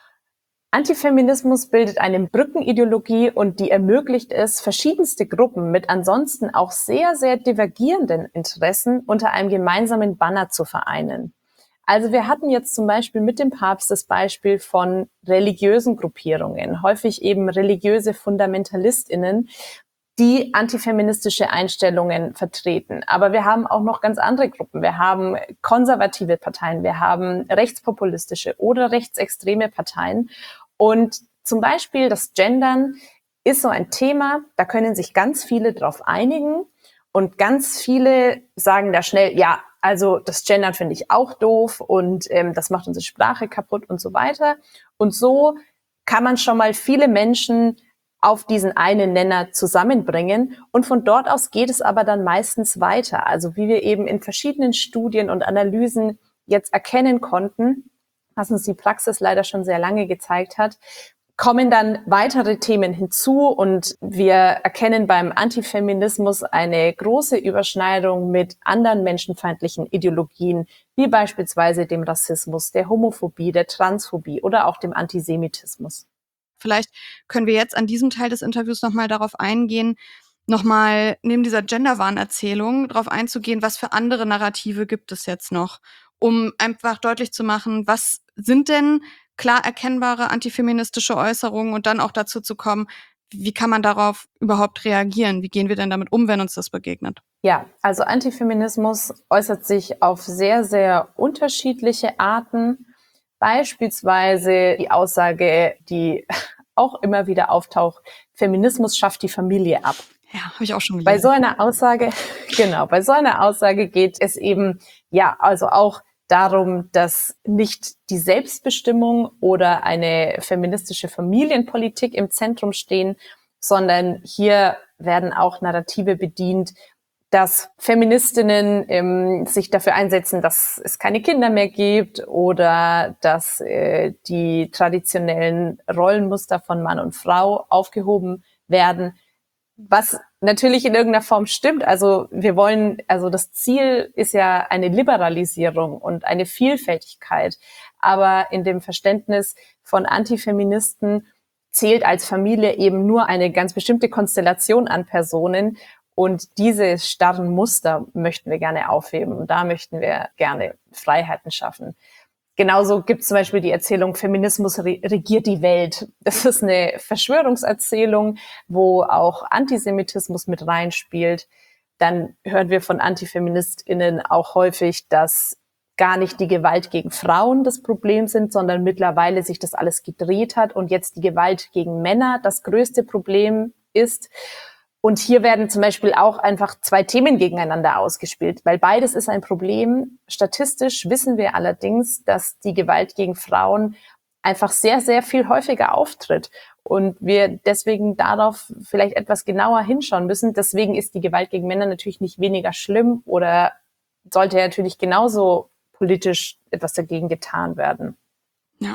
Speaker 11: Antifeminismus bildet eine Brückenideologie und die ermöglicht es, verschiedenste Gruppen mit ansonsten auch sehr, sehr divergierenden Interessen unter einem gemeinsamen Banner zu vereinen. Also wir hatten jetzt zum Beispiel mit dem Papst das Beispiel von religiösen Gruppierungen, häufig eben religiöse FundamentalistInnen, die antifeministische Einstellungen vertreten. Aber wir haben auch noch ganz andere Gruppen. Wir haben konservative Parteien, wir haben rechtspopulistische oder rechtsextreme Parteien. Und zum Beispiel das Gendern ist so ein Thema, da können sich ganz viele drauf einigen und ganz viele sagen da schnell, ja, also das Gendern finde ich auch doof und ähm, das macht unsere Sprache kaputt und so weiter. Und so kann man schon mal viele Menschen auf diesen einen Nenner zusammenbringen. Und von dort aus geht es aber dann meistens weiter. Also wie wir eben in verschiedenen Studien und Analysen jetzt erkennen konnten, was uns die Praxis leider schon sehr lange gezeigt hat, kommen dann weitere Themen hinzu und wir erkennen beim Antifeminismus eine große Überschneidung mit anderen menschenfeindlichen Ideologien, wie beispielsweise dem Rassismus, der Homophobie, der Transphobie oder auch dem Antisemitismus.
Speaker 2: Vielleicht können wir jetzt an diesem Teil des Interviews nochmal darauf eingehen, nochmal neben dieser Genderwahn-Erzählung darauf einzugehen, was für andere Narrative gibt es jetzt noch, um einfach deutlich zu machen, was sind denn klar erkennbare antifeministische Äußerungen und dann auch dazu zu kommen, wie kann man darauf überhaupt reagieren? Wie gehen wir denn damit um, wenn uns das begegnet?
Speaker 11: Ja, also Antifeminismus äußert sich auf sehr, sehr unterschiedliche Arten. Beispielsweise die Aussage, die auch immer wieder auftaucht, Feminismus schafft die Familie ab.
Speaker 2: Ja, habe ich auch schon gelesen.
Speaker 11: Bei so einer Aussage, genau, bei so einer Aussage geht es eben, ja, also auch darum, dass nicht die Selbstbestimmung oder eine feministische Familienpolitik im Zentrum stehen, sondern hier werden auch Narrative bedient, dass Feministinnen ähm, sich dafür einsetzen, dass es keine Kinder mehr gibt oder dass äh, die traditionellen Rollenmuster von Mann und Frau aufgehoben werden, was natürlich in irgendeiner Form stimmt. Also wir wollen, also das Ziel ist ja eine Liberalisierung und eine Vielfältigkeit, aber in dem Verständnis von Antifeministen zählt als Familie eben nur eine ganz bestimmte Konstellation an Personen. Und diese starren Muster möchten wir gerne aufheben. Und da möchten wir gerne Freiheiten schaffen. Genauso gibt es zum Beispiel die Erzählung, Feminismus regiert die Welt. Das ist eine Verschwörungserzählung, wo auch Antisemitismus mit reinspielt. Dann hören wir von AntifeministInnen auch häufig, dass gar nicht die Gewalt gegen Frauen das Problem sind, sondern mittlerweile sich das alles gedreht hat und jetzt die Gewalt gegen Männer das größte Problem ist. Und hier werden zum Beispiel auch einfach zwei Themen gegeneinander ausgespielt, weil beides ist ein Problem. Statistisch wissen wir allerdings, dass die Gewalt gegen Frauen einfach sehr, sehr viel häufiger auftritt und wir deswegen darauf vielleicht etwas genauer hinschauen müssen. Deswegen ist die Gewalt gegen Männer natürlich nicht weniger schlimm oder sollte natürlich genauso politisch etwas dagegen getan werden.
Speaker 2: Ja.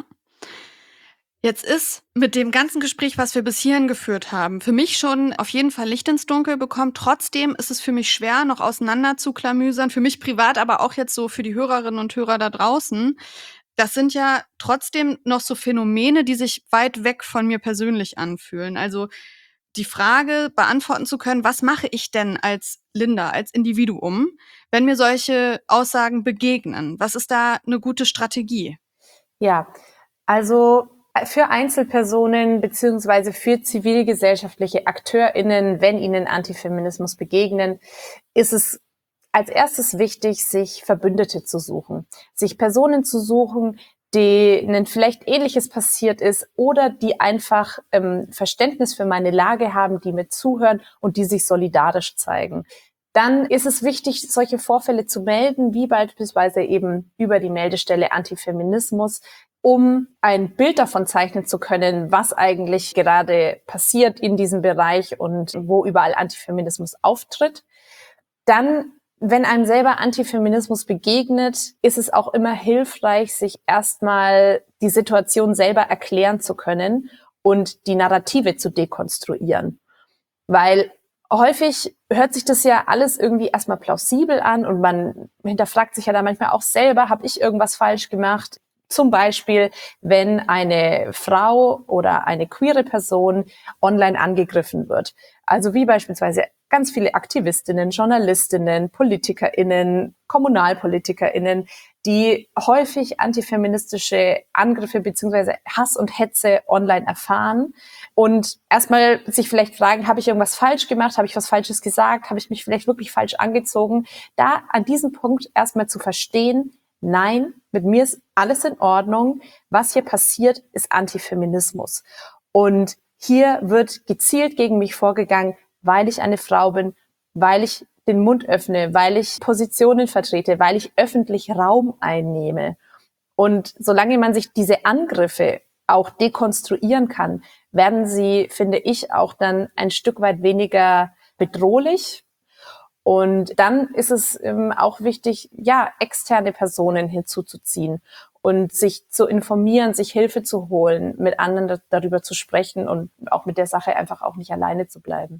Speaker 2: Jetzt ist mit dem ganzen Gespräch, was wir bis hierhin geführt haben, für mich schon auf jeden Fall Licht ins Dunkel bekommen. Trotzdem ist es für mich schwer, noch auseinander zu klamüsern. Für mich privat, aber auch jetzt so für die Hörerinnen und Hörer da draußen. Das sind ja trotzdem noch so Phänomene, die sich weit weg von mir persönlich anfühlen. Also die Frage beantworten zu können, was mache ich denn als Linda, als Individuum, wenn mir solche Aussagen begegnen? Was ist da eine gute Strategie?
Speaker 11: Ja, also für Einzelpersonen beziehungsweise für zivilgesellschaftliche AkteurInnen, wenn ihnen Antifeminismus begegnen, ist es als erstes wichtig, sich Verbündete zu suchen, sich Personen zu suchen, denen vielleicht Ähnliches passiert ist oder die einfach ähm, Verständnis für meine Lage haben, die mir zuhören und die sich solidarisch zeigen. Dann ist es wichtig, solche Vorfälle zu melden, wie beispielsweise eben über die Meldestelle Antifeminismus, um ein Bild davon zeichnen zu können, was eigentlich gerade passiert in diesem Bereich und wo überall Antifeminismus auftritt. Dann, wenn einem selber Antifeminismus begegnet, ist es auch immer hilfreich, sich erstmal die Situation selber erklären zu können und die Narrative zu dekonstruieren. Weil häufig hört sich das ja alles irgendwie erstmal plausibel an und man hinterfragt sich ja dann manchmal auch selber, habe ich irgendwas falsch gemacht? Zum Beispiel, wenn eine Frau oder eine queere Person online angegriffen wird. Also wie beispielsweise ganz viele Aktivistinnen, Journalistinnen, PolitikerInnen, KommunalpolitikerInnen, die häufig antifeministische Angriffe beziehungsweise Hass und Hetze online erfahren und erstmal sich vielleicht fragen, habe ich irgendwas falsch gemacht, habe ich was Falsches gesagt, habe ich mich vielleicht wirklich falsch angezogen? Da an diesem Punkt erstmal zu verstehen, nein, mit mir ist alles in Ordnung. Was hier passiert, ist Antifeminismus. Und hier wird gezielt gegen mich vorgegangen, weil ich eine Frau bin, weil ich den Mund öffne, weil ich Positionen vertrete, weil ich öffentlich Raum einnehme. Und solange man sich diese Angriffe auch dekonstruieren kann, werden sie, finde ich, auch dann ein Stück weit weniger bedrohlich. Und dann ist es ähm, auch wichtig, ja, externe Personen hinzuzuziehen und sich zu informieren, sich Hilfe zu holen, mit anderen da- darüber zu sprechen und auch mit der Sache einfach auch nicht alleine zu bleiben.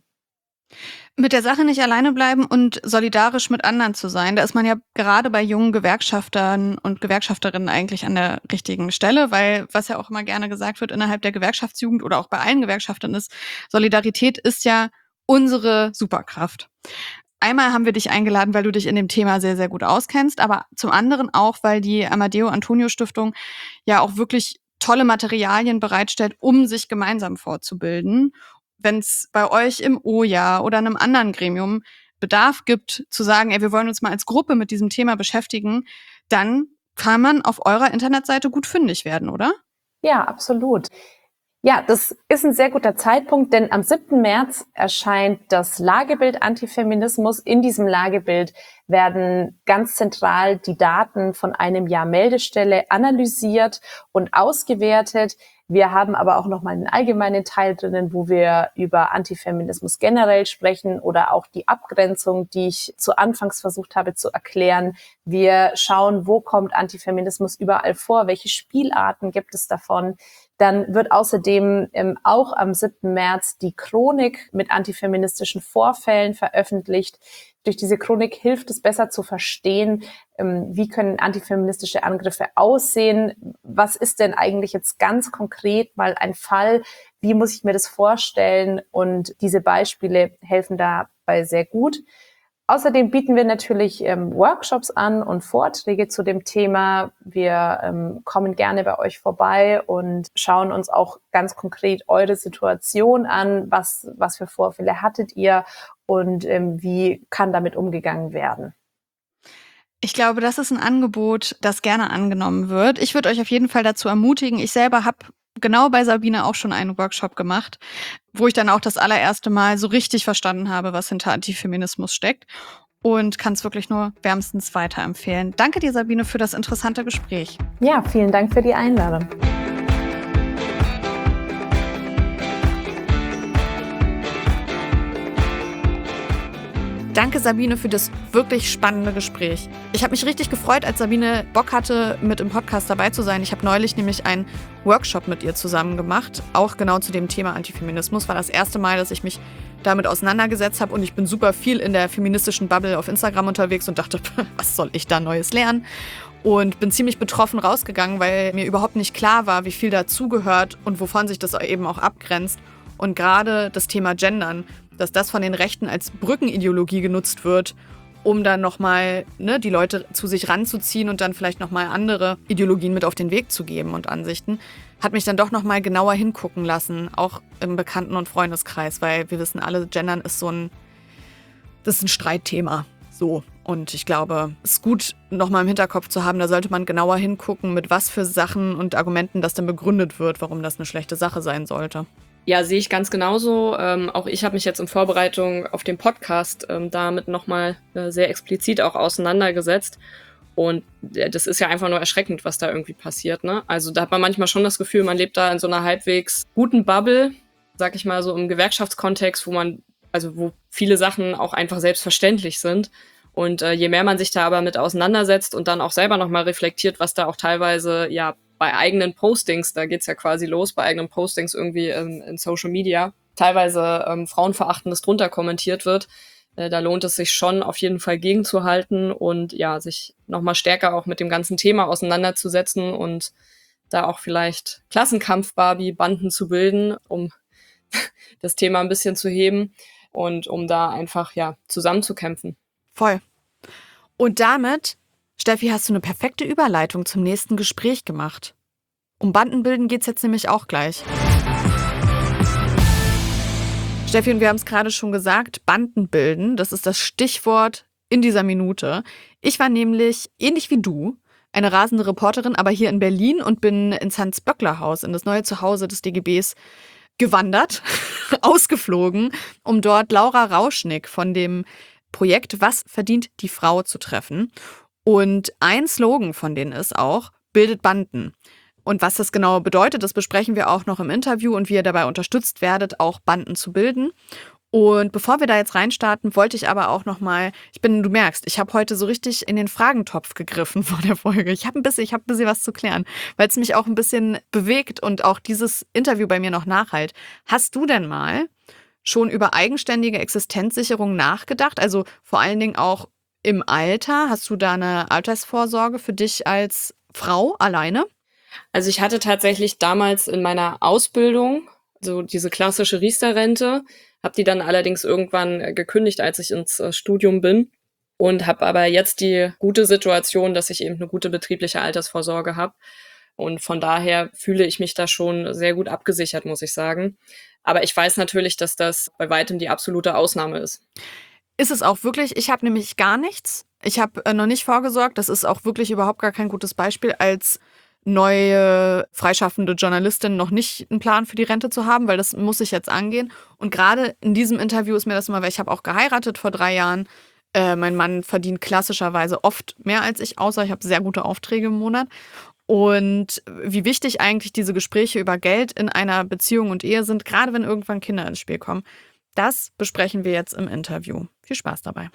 Speaker 2: Mit der Sache nicht alleine bleiben und solidarisch mit anderen zu sein. Da ist man ja gerade bei jungen Gewerkschaftern und Gewerkschafterinnen eigentlich an der richtigen Stelle, weil was ja auch immer gerne gesagt wird innerhalb der Gewerkschaftsjugend oder auch bei allen Gewerkschaftern ist, Solidarität ist ja unsere Superkraft. Einmal haben wir dich eingeladen, weil du dich in dem Thema sehr, sehr gut auskennst, aber zum anderen auch, weil die Amadeo Antonio Stiftung ja auch wirklich tolle Materialien bereitstellt, um sich gemeinsam fortzubilden. Wenn es bei euch im O J A oder einem anderen Gremium Bedarf gibt, zu sagen, ey, wir wollen uns mal als Gruppe mit diesem Thema beschäftigen, dann kann man auf eurer Internetseite gut fündig werden, oder?
Speaker 11: Ja, absolut. Ja, das ist ein sehr guter Zeitpunkt, denn am siebten März erscheint das Lagebild Antifeminismus. In diesem Lagebild werden ganz zentral die Daten von einem Jahr Meldestelle analysiert und ausgewertet. Wir haben aber auch nochmal einen allgemeinen Teil drinnen, wo wir über Antifeminismus generell sprechen oder auch die Abgrenzung, die ich zu Anfangs versucht habe zu erklären. Wir schauen, wo kommt Antifeminismus überall vor, welche Spielarten gibt es davon. Dann wird außerdem ähm, auch am siebten März die Chronik mit antifeministischen Vorfällen veröffentlicht. Durch diese Chronik hilft es besser zu verstehen, ähm, wie können antifeministische Angriffe aussehen. Was ist denn eigentlich jetzt ganz konkret mal ein Fall? Wie muss ich mir das vorstellen? Und diese Beispiele helfen dabei sehr gut. Außerdem bieten wir natürlich ähm, Workshops an und Vorträge zu dem Thema. Wir ähm, kommen gerne bei euch vorbei und schauen uns auch ganz konkret eure Situation an. Was, was für Vorfälle hattet ihr und ähm, wie kann damit umgegangen werden?
Speaker 2: Ich glaube, das ist ein Angebot, das gerne angenommen wird. Ich würde euch auf jeden Fall dazu ermutigen. Ich selber habe genau bei Sabine auch schon einen Workshop gemacht, wo ich dann auch das allererste Mal so richtig verstanden habe, was hinter Antifeminismus steckt. Und kann es wirklich nur wärmstens weiterempfehlen. Danke dir, Sabine, für das interessante Gespräch.
Speaker 11: Ja, vielen Dank für die Einladung.
Speaker 2: Danke, Sabine, für das wirklich spannende Gespräch. Ich habe mich richtig gefreut, als Sabine Bock hatte, mit im Podcast dabei zu sein. Ich habe neulich nämlich einen Workshop mit ihr zusammen gemacht, auch genau zu dem Thema Antifeminismus. War das erste Mal, dass ich mich damit auseinandergesetzt habe und ich bin super viel in der feministischen Bubble auf Instagram unterwegs und dachte, was soll ich da Neues lernen? Und bin ziemlich betroffen rausgegangen, weil mir überhaupt nicht klar war, wie viel dazugehört und wovon sich das eben auch abgrenzt. Und gerade das Thema Gendern, dass das von den Rechten als Brückenideologie genutzt wird, um dann nochmal ne, die Leute zu sich ranzuziehen und dann vielleicht nochmal andere Ideologien mit auf den Weg zu geben und Ansichten, hat mich dann doch nochmal genauer hingucken lassen, auch im Bekannten- und Freundeskreis, weil wir wissen alle, Gendern ist so ein, das ist ein Streitthema. So. Und ich glaube, es ist gut, nochmal im Hinterkopf zu haben, da sollte man genauer hingucken, mit was für Sachen und Argumenten das dann begründet wird, warum das eine schlechte Sache sein sollte.
Speaker 3: Ja, sehe ich ganz genauso. Ähm, auch ich habe mich jetzt in Vorbereitung auf den Podcast ähm, damit nochmal äh, sehr explizit auch auseinandergesetzt. Und äh, das ist ja einfach nur erschreckend, was da irgendwie passiert, ne? Also da hat man manchmal schon das Gefühl, man lebt da in so einer halbwegs guten Bubble, sag ich mal so im Gewerkschaftskontext, wo man, also wo viele Sachen auch einfach selbstverständlich sind. Und äh, je mehr man sich da aber mit auseinandersetzt und dann auch selber nochmal reflektiert, was da auch teilweise, ja, bei eigenen Postings, da geht's ja quasi los, bei eigenen Postings irgendwie in, in Social Media, teilweise ähm, Frauenverachtendes drunter kommentiert wird, äh, da lohnt es sich schon auf jeden Fall gegenzuhalten und ja, sich nochmal stärker auch mit dem ganzen Thema auseinanderzusetzen und da auch vielleicht Klassenkampf-Barbie-Banden zu bilden, um das Thema ein bisschen zu heben und um da einfach, ja, zusammenzukämpfen.
Speaker 2: Voll. Und damit, Steffi, hast du eine perfekte Überleitung zum nächsten Gespräch gemacht. Um Bandenbilden geht's jetzt nämlich auch gleich. Steffi, und wir haben es gerade schon gesagt, Bandenbilden, das ist das Stichwort in dieser Minute. Ich war nämlich, ähnlich wie du, eine rasende Reporterin, aber hier in Berlin und bin ins Hans-Böckler-Haus, in das neue Zuhause des D G Bs, gewandert, ausgeflogen, um dort Laura Rauschnick von dem Projekt Was verdient die Frau zu treffen. Und ein Slogan von denen ist auch, bildet Banden. Und was das genau bedeutet, das besprechen wir auch noch im Interview und wie ihr dabei unterstützt werdet, auch Banden zu bilden. Und bevor wir da jetzt reinstarten, wollte ich aber auch noch mal, ich bin, du merkst, ich habe heute so richtig in den Fragentopf gegriffen vor der Folge. Ich habe ein bisschen, ich habe ein bisschen was zu klären, weil es mich auch ein bisschen bewegt und auch dieses Interview bei mir noch nachhalt. Hast du denn mal schon über eigenständige Existenzsicherung nachgedacht? Also vor allen Dingen auch im Alter. Hast du da eine Altersvorsorge für dich als Frau alleine?
Speaker 3: Also ich hatte tatsächlich damals in meiner Ausbildung so diese klassische Riester-Rente, habe die dann allerdings irgendwann gekündigt, als ich ins Studium bin und habe aber jetzt die gute Situation, dass ich eben eine gute betriebliche Altersvorsorge habe. Und von daher fühle ich mich da schon sehr gut abgesichert, muss ich sagen. Aber ich weiß natürlich, dass das bei weitem die absolute Ausnahme ist.
Speaker 2: Ist es auch wirklich. Ich habe nämlich gar nichts. Ich habe äh, noch nicht vorgesorgt. Das ist auch wirklich überhaupt gar kein gutes Beispiel, als neue freischaffende Journalistin noch nicht einen Plan für die Rente zu haben, weil das muss ich jetzt angehen. Und gerade in diesem Interview ist mir das immer, weil ich habe auch geheiratet vor drei Jahren. Äh, mein Mann verdient klassischerweise oft mehr als ich, außer ich habe sehr gute Aufträge im Monat. Und wie wichtig eigentlich diese Gespräche über Geld in einer Beziehung und Ehe sind, gerade wenn irgendwann Kinder ins Spiel kommen. Das besprechen wir jetzt im Interview. Viel Spaß dabei.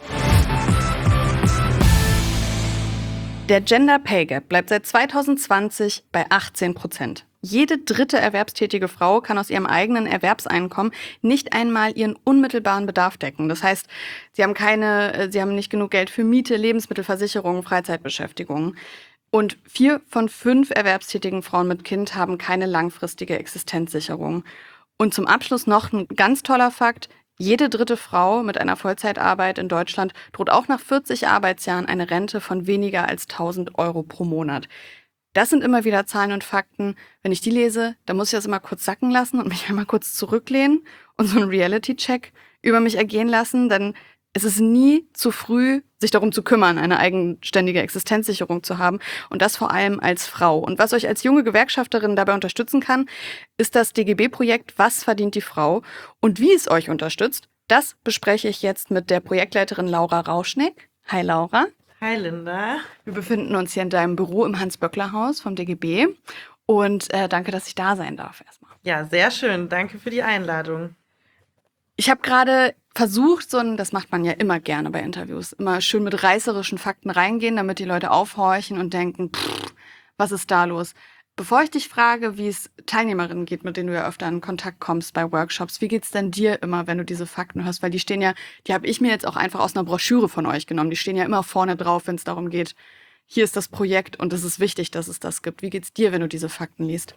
Speaker 2: Der Gender Pay Gap bleibt seit zwanzig zwanzig bei achtzehn Prozent. Jede dritte erwerbstätige Frau kann aus ihrem eigenen Erwerbseinkommen nicht einmal ihren unmittelbaren Bedarf decken. Das heißt, sie haben keine, sie haben nicht genug Geld für Miete, Lebensmittelversicherung, Freizeitbeschäftigung. Und vier von fünf erwerbstätigen Frauen mit Kind haben keine langfristige Existenzsicherung. Und zum Abschluss noch ein ganz toller Fakt. Jede dritte Frau mit einer Vollzeitarbeit in Deutschland droht auch nach vierzig Arbeitsjahren eine Rente von weniger als tausend Euro pro Monat. Das sind immer wieder Zahlen und Fakten. Wenn ich die lese, dann muss ich das immer kurz sacken lassen und mich einmal kurz zurücklehnen und so einen Reality-Check über mich ergehen lassen. Denn es ist nie zu früh, sich darum zu kümmern, eine eigenständige Existenzsicherung zu haben und das vor allem als Frau. Und was euch als junge Gewerkschafterin dabei unterstützen kann, ist das D G B-Projekt Was verdient die Frau? Und wie es euch unterstützt, das bespreche ich jetzt mit der Projektleiterin Laura Rauschnick. Hi Laura.
Speaker 12: Hi Linda.
Speaker 2: Wir befinden uns hier in deinem Büro im Hans-Böckler-Haus vom D G B und äh, danke, dass ich da sein darf erstmal.
Speaker 12: Ja, sehr schön. Danke für die Einladung.
Speaker 2: Ich habe gerade versucht, so ein, das macht man ja immer gerne bei Interviews, immer schön mit reißerischen Fakten reingehen, damit die Leute aufhorchen und denken, pff, was ist da los? Bevor ich dich frage, wie es Teilnehmerinnen geht, mit denen du ja öfter in Kontakt kommst bei Workshops, wie geht's denn dir immer, wenn du diese Fakten hörst? Weil die stehen ja, die habe ich mir jetzt auch einfach aus einer Broschüre von euch genommen. Die stehen ja immer vorne drauf, wenn es darum geht, hier ist das Projekt und es ist wichtig, dass es das gibt. Wie geht's dir, wenn du diese Fakten liest?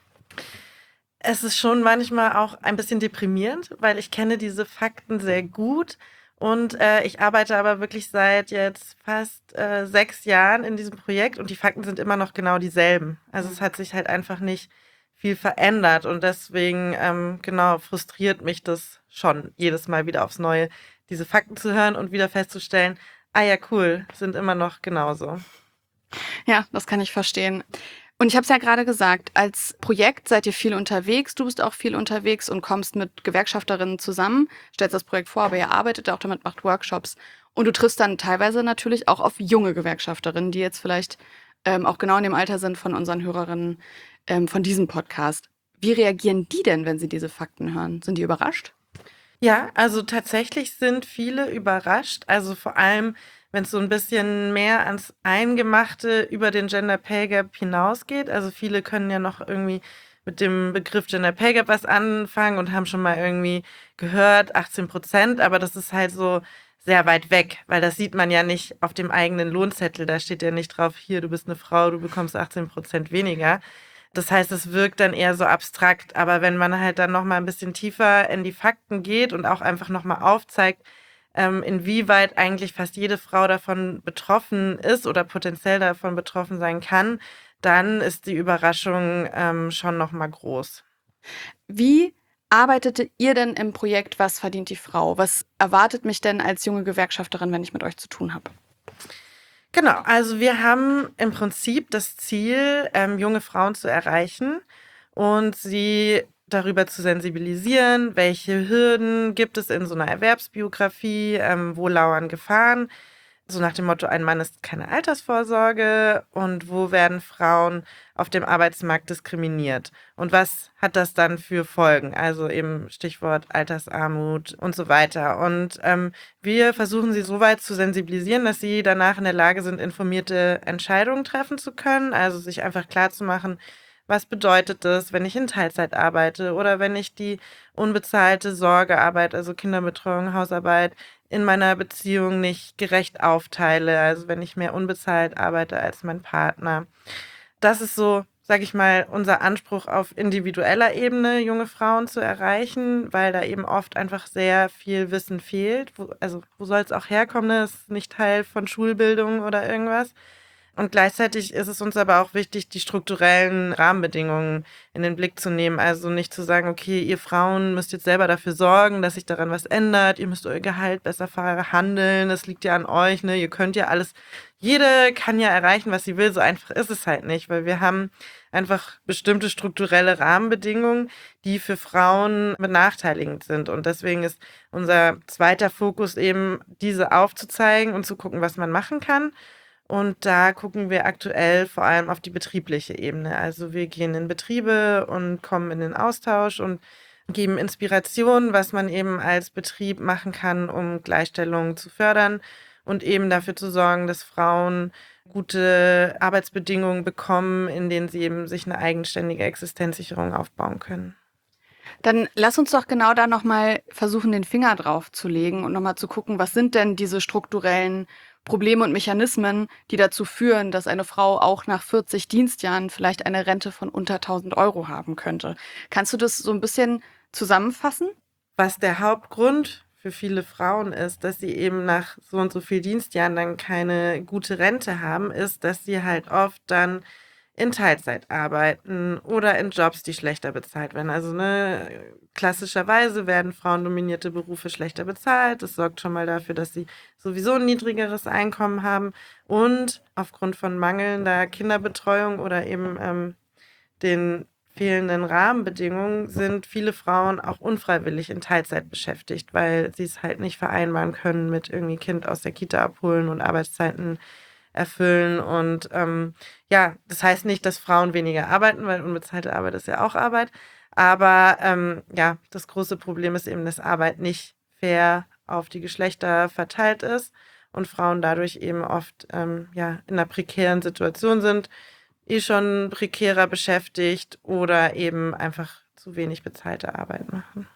Speaker 12: Es ist schon manchmal auch ein bisschen deprimierend, weil ich kenne diese Fakten sehr gut und äh, ich arbeite aber wirklich seit jetzt fast äh, sechs Jahren in diesem Projekt und die Fakten sind immer noch genau dieselben. Also es hat sich halt einfach nicht viel verändert und deswegen ähm, genau frustriert mich das schon jedes Mal wieder aufs Neue, diese Fakten zu hören und wieder festzustellen, ah ja cool, sind immer noch genauso.
Speaker 2: Ja, das kann ich verstehen. Und ich habe es ja gerade gesagt, als Projekt seid ihr viel unterwegs, du bist auch viel unterwegs und kommst mit Gewerkschafterinnen zusammen, stellst das Projekt vor, aber ihr arbeitet auch damit, macht Workshops. Und du triffst dann teilweise natürlich auch auf junge Gewerkschafterinnen, die jetzt vielleicht ähm, auch genau in dem Alter sind von unseren Hörerinnen ähm, von diesem Podcast. Wie reagieren die denn, wenn sie diese Fakten hören? Sind die überrascht?
Speaker 12: Ja, also tatsächlich sind viele überrascht, also vor allem wenn es so ein bisschen mehr ans Eingemachte über den Gender Pay Gap hinausgeht. Also viele können ja noch irgendwie mit dem Begriff Gender Pay Gap was anfangen und haben schon mal irgendwie gehört, achtzehn Prozent, aber das ist halt so sehr weit weg, weil das sieht man ja nicht auf dem eigenen Lohnzettel. Da steht ja nicht drauf, hier, du bist eine Frau, du bekommst achtzehn Prozent weniger. Das heißt, es wirkt dann eher so abstrakt. Aber wenn man halt dann noch mal ein bisschen tiefer in die Fakten geht und auch einfach noch mal aufzeigt, ähm, inwieweit eigentlich fast jede Frau davon betroffen ist oder potenziell davon betroffen sein kann, dann ist die Überraschung ähm, schon noch mal groß.
Speaker 2: Wie arbeitete ihr denn im Projekt Was verdient die Frau? Was erwartet mich denn als junge Gewerkschafterin, wenn ich mit euch zu tun habe?
Speaker 12: Genau, also wir haben im Prinzip das Ziel, ähm, junge Frauen zu erreichen und sie darüber zu sensibilisieren, welche Hürden gibt es in so einer Erwerbsbiografie, ähm, wo lauern Gefahren, so nach dem Motto, ein Mann ist keine Altersvorsorge und wo werden Frauen auf dem Arbeitsmarkt diskriminiert und was hat das dann für Folgen, also eben Stichwort Altersarmut und so weiter. Und ähm, wir versuchen sie so weit zu sensibilisieren, dass sie danach in der Lage sind, informierte Entscheidungen treffen zu können, also sich einfach klarzumachen, was bedeutet das, wenn ich in Teilzeit arbeite oder wenn ich die unbezahlte Sorgearbeit, also Kinderbetreuung, Hausarbeit, in meiner Beziehung nicht gerecht aufteile, also wenn ich mehr unbezahlt arbeite als mein Partner. Das ist so, sage ich mal, unser Anspruch auf individueller Ebene, junge Frauen zu erreichen, weil da eben oft einfach sehr viel Wissen fehlt. Wo, also wo soll es auch herkommen? Das ist nicht Teil von Schulbildung oder irgendwas. Und gleichzeitig ist es uns aber auch wichtig, die strukturellen Rahmenbedingungen in den Blick zu nehmen. Also nicht zu sagen, okay, ihr Frauen müsst jetzt selber dafür sorgen, dass sich daran was ändert. Ihr müsst euer Gehalt besser verhandeln. Das liegt ja an euch, ne? Ihr könnt ja alles, jede kann ja erreichen, was sie will. So einfach ist es halt nicht, weil wir haben einfach bestimmte strukturelle Rahmenbedingungen, die für Frauen benachteiligend sind. Und deswegen ist unser zweiter Fokus eben, diese aufzuzeigen und zu gucken, was man machen kann. Und da gucken wir aktuell vor allem auf die betriebliche Ebene. Also wir gehen in Betriebe und kommen in den Austausch und geben Inspiration, was man eben als Betrieb machen kann, um Gleichstellung zu fördern und eben dafür zu sorgen, dass Frauen gute Arbeitsbedingungen bekommen, in denen sie eben sich eine eigenständige Existenzsicherung aufbauen können.
Speaker 2: Dann lass uns doch genau da nochmal versuchen, den Finger drauf zu legen und nochmal zu gucken, was sind denn diese strukturellen Probleme und Mechanismen, die dazu führen, dass eine Frau auch nach vierzig Dienstjahren vielleicht eine Rente von unter tausend Euro haben könnte. Kannst du das so ein bisschen zusammenfassen?
Speaker 12: Was der Hauptgrund für viele Frauen ist, dass sie eben nach so und so viel Dienstjahren dann keine gute Rente haben, ist, dass sie halt oft dann in Teilzeit arbeiten oder in Jobs, die schlechter bezahlt werden. Also ne, klassischerweise werden frauendominierte Berufe schlechter bezahlt. Das sorgt schon mal dafür, dass sie sowieso ein niedrigeres Einkommen haben. Und aufgrund von mangelnder Kinderbetreuung oder eben ähm, den fehlenden Rahmenbedingungen sind viele Frauen auch unfreiwillig in Teilzeit beschäftigt, weil sie es halt nicht vereinbaren können mit irgendwie Kind aus der Kita abholen und Arbeitszeiten erfüllen. Und ähm, ja, das heißt nicht, dass Frauen weniger arbeiten, weil unbezahlte Arbeit ist ja auch Arbeit. Aber ähm, ja, das große Problem ist eben, dass Arbeit nicht fair auf die Geschlechter verteilt ist und Frauen dadurch eben oft ähm, ja, in einer prekären Situation sind, eh schon prekärer beschäftigt oder eben einfach zu wenig bezahlte Arbeit machen.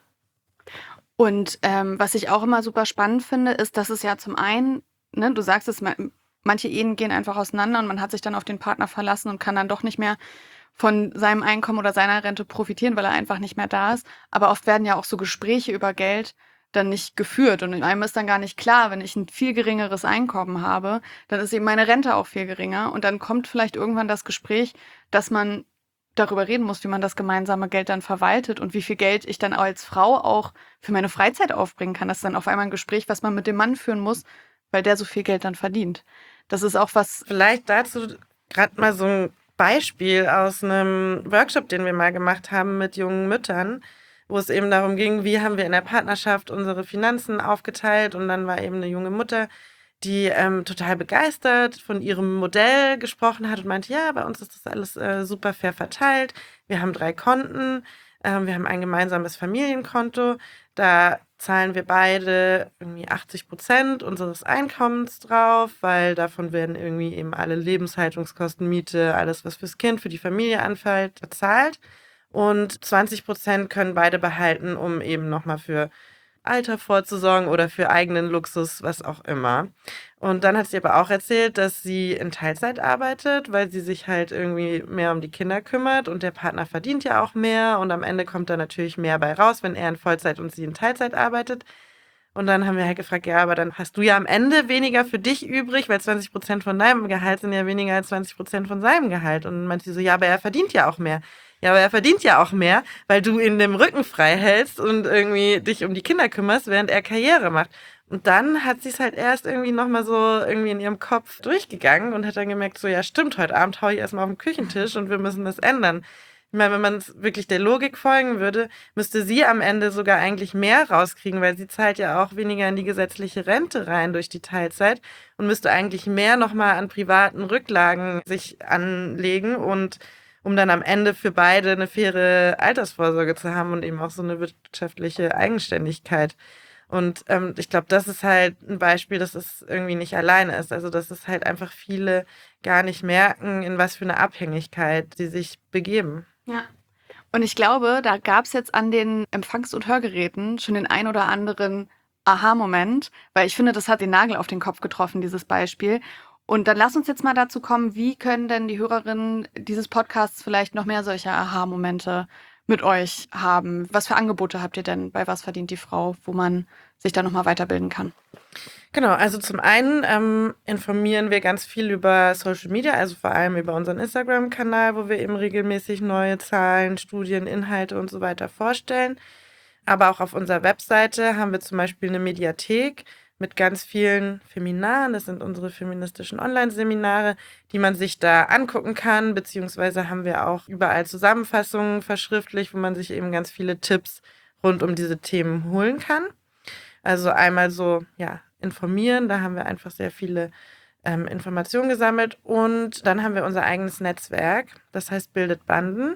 Speaker 2: Und ähm, was ich auch immer super spannend finde, ist, dass es ja zum einen, ne, du sagst es, manche Ehen gehen einfach auseinander und man hat sich dann auf den Partner verlassen und kann dann doch nicht mehr von seinem Einkommen oder seiner Rente profitieren, weil er einfach nicht mehr da ist. Aber oft werden ja auch so Gespräche über Geld dann nicht geführt. Und einem ist dann gar nicht klar, wenn ich ein viel geringeres Einkommen habe, dann ist eben meine Rente auch viel geringer. Und dann kommt vielleicht irgendwann das Gespräch, dass man darüber reden muss, wie man das gemeinsame Geld dann verwaltet und wie viel Geld ich dann als Frau auch für meine Freizeit aufbringen kann. Das ist dann auf einmal ein Gespräch, was man mit dem Mann führen muss, weil der so viel Geld dann verdient. Das ist auch was...
Speaker 12: Vielleicht dazu gerade mal so ein Beispiel aus einem Workshop, den wir mal gemacht haben mit jungen Müttern, wo es eben darum ging, wie haben wir in der Partnerschaft unsere Finanzen aufgeteilt. Und dann war eben eine junge Mutter, die ähm, total begeistert von ihrem Modell gesprochen hat und meinte, ja, bei uns ist das alles äh, super fair verteilt. Wir haben drei Konten, ähm, wir haben ein gemeinsames Familienkonto. Da zahlen wir beide irgendwie achtzig Prozent unseres Einkommens drauf, weil davon werden irgendwie eben alle Lebenshaltungskosten, Miete, alles, was fürs Kind, für die Familie anfällt, bezahlt. Und zwanzig Prozent können beide behalten, um eben nochmal für Alter vorzusorgen oder für eigenen Luxus, was auch immer. Und dann hat sie aber auch erzählt, dass sie in Teilzeit arbeitet, weil sie sich halt irgendwie mehr um die Kinder kümmert und der Partner verdient ja auch mehr und am Ende kommt da natürlich mehr bei raus, wenn er in Vollzeit und sie in Teilzeit arbeitet. Und dann haben wir halt gefragt, ja, aber dann hast du ja am Ende weniger für dich übrig, weil zwanzig Prozent von deinem Gehalt sind ja weniger als zwanzig Prozent von seinem Gehalt. Und dann meinte sie so, ja, aber er verdient ja auch mehr. Ja, aber er verdient ja auch mehr, weil du ihn dem Rücken frei hältst und irgendwie dich um die Kinder kümmerst, während er Karriere macht. Und dann hat sie es halt erst irgendwie nochmal so irgendwie in ihrem Kopf durchgegangen und hat dann gemerkt, so ja stimmt, heute Abend hau ich erstmal auf den Küchentisch und wir müssen das ändern. Ich meine, wenn man wirklich der Logik folgen würde, müsste sie am Ende sogar eigentlich mehr rauskriegen, weil sie zahlt ja auch weniger in die gesetzliche Rente rein durch die Teilzeit und müsste eigentlich mehr nochmal an privaten Rücklagen sich anlegen und um dann am Ende für beide eine faire Altersvorsorge zu haben und eben auch so eine wirtschaftliche Eigenständigkeit. Und ähm, ich glaube, das ist halt ein Beispiel, dass es irgendwie nicht alleine ist. Also dass es halt einfach viele gar nicht merken, in was für eine Abhängigkeit sie sich begeben.
Speaker 2: Ja. Und ich glaube, da gab es jetzt an den Empfangs- und Hörgeräten schon den ein oder anderen Aha-Moment, weil ich finde, das hat den Nagel auf den Kopf getroffen, dieses Beispiel. Und dann lass uns jetzt mal dazu kommen, wie können denn die Hörerinnen dieses Podcasts vielleicht noch mehr solcher Aha-Momente mit euch haben? Was für Angebote habt ihr denn bei Was verdient die Frau, wo man sich da nochmal weiterbilden kann?
Speaker 12: Genau, also zum einen ähm, informieren wir ganz viel über Social Media, also vor allem über unseren Instagram-Kanal, wo wir eben regelmäßig neue Zahlen, Studien, Inhalte und so weiter vorstellen. Aber auch auf unserer Webseite haben wir zum Beispiel eine Mediathek mit ganz vielen Feminaren. Das sind unsere feministischen Online-Seminare, die man sich da angucken kann, beziehungsweise haben wir auch überall Zusammenfassungen verschriftlicht, wo man sich eben ganz viele Tipps rund um diese Themen holen kann. Also einmal so, ja, informieren, da haben wir einfach sehr viele ähm, Informationen gesammelt und dann haben wir unser eigenes Netzwerk, das heißt Bildet Banden.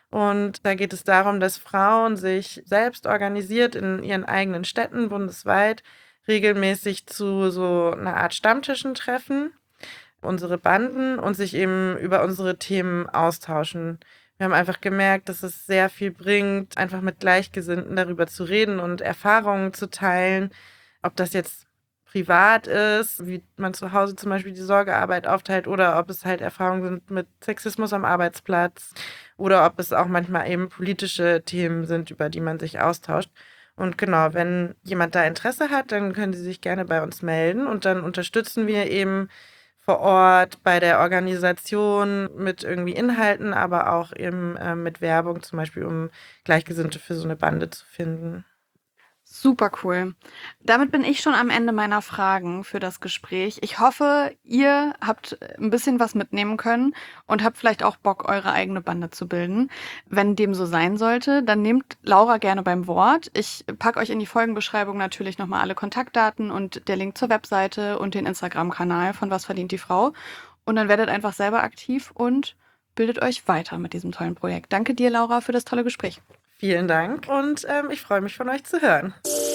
Speaker 12: Und da geht es darum, dass Frauen sich selbst organisiert in ihren eigenen Städten bundesweit regelmäßig zu so einer Art Stammtischen treffen, unsere Banden und sich eben über unsere Themen austauschen. Wir haben einfach gemerkt, dass es sehr viel bringt, einfach mit Gleichgesinnten darüber zu reden und Erfahrungen zu teilen, ob das jetzt privat ist, wie man zu Hause zum Beispiel die Sorgearbeit aufteilt oder ob es halt Erfahrungen sind mit Sexismus am Arbeitsplatz oder ob es auch manchmal eben politische Themen sind, über die man sich austauscht. Und genau, wenn jemand da Interesse hat, dann können sie sich gerne bei uns melden und dann unterstützen wir eben vor Ort bei der Organisation mit irgendwie Inhalten, aber auch eben äh, mit Werbung, zum Beispiel um Gleichgesinnte für so eine Bande zu finden.
Speaker 2: Super cool. Damit bin ich schon am Ende meiner Fragen für das Gespräch. Ich hoffe, ihr habt ein bisschen was mitnehmen können und habt vielleicht auch Bock, eure eigene Bande zu bilden. Wenn dem so sein sollte, dann nehmt Laura gerne beim Wort. Ich packe euch in die Folgenbeschreibung natürlich nochmal alle Kontaktdaten und der Link zur Webseite und den Instagram-Kanal von Was verdient die Frau. Und dann werdet einfach selber aktiv und bildet euch weiter mit diesem tollen Projekt. Danke dir, Laura, für das tolle Gespräch.
Speaker 12: Vielen Dank und ähm, ich freue mich, von euch zu hören.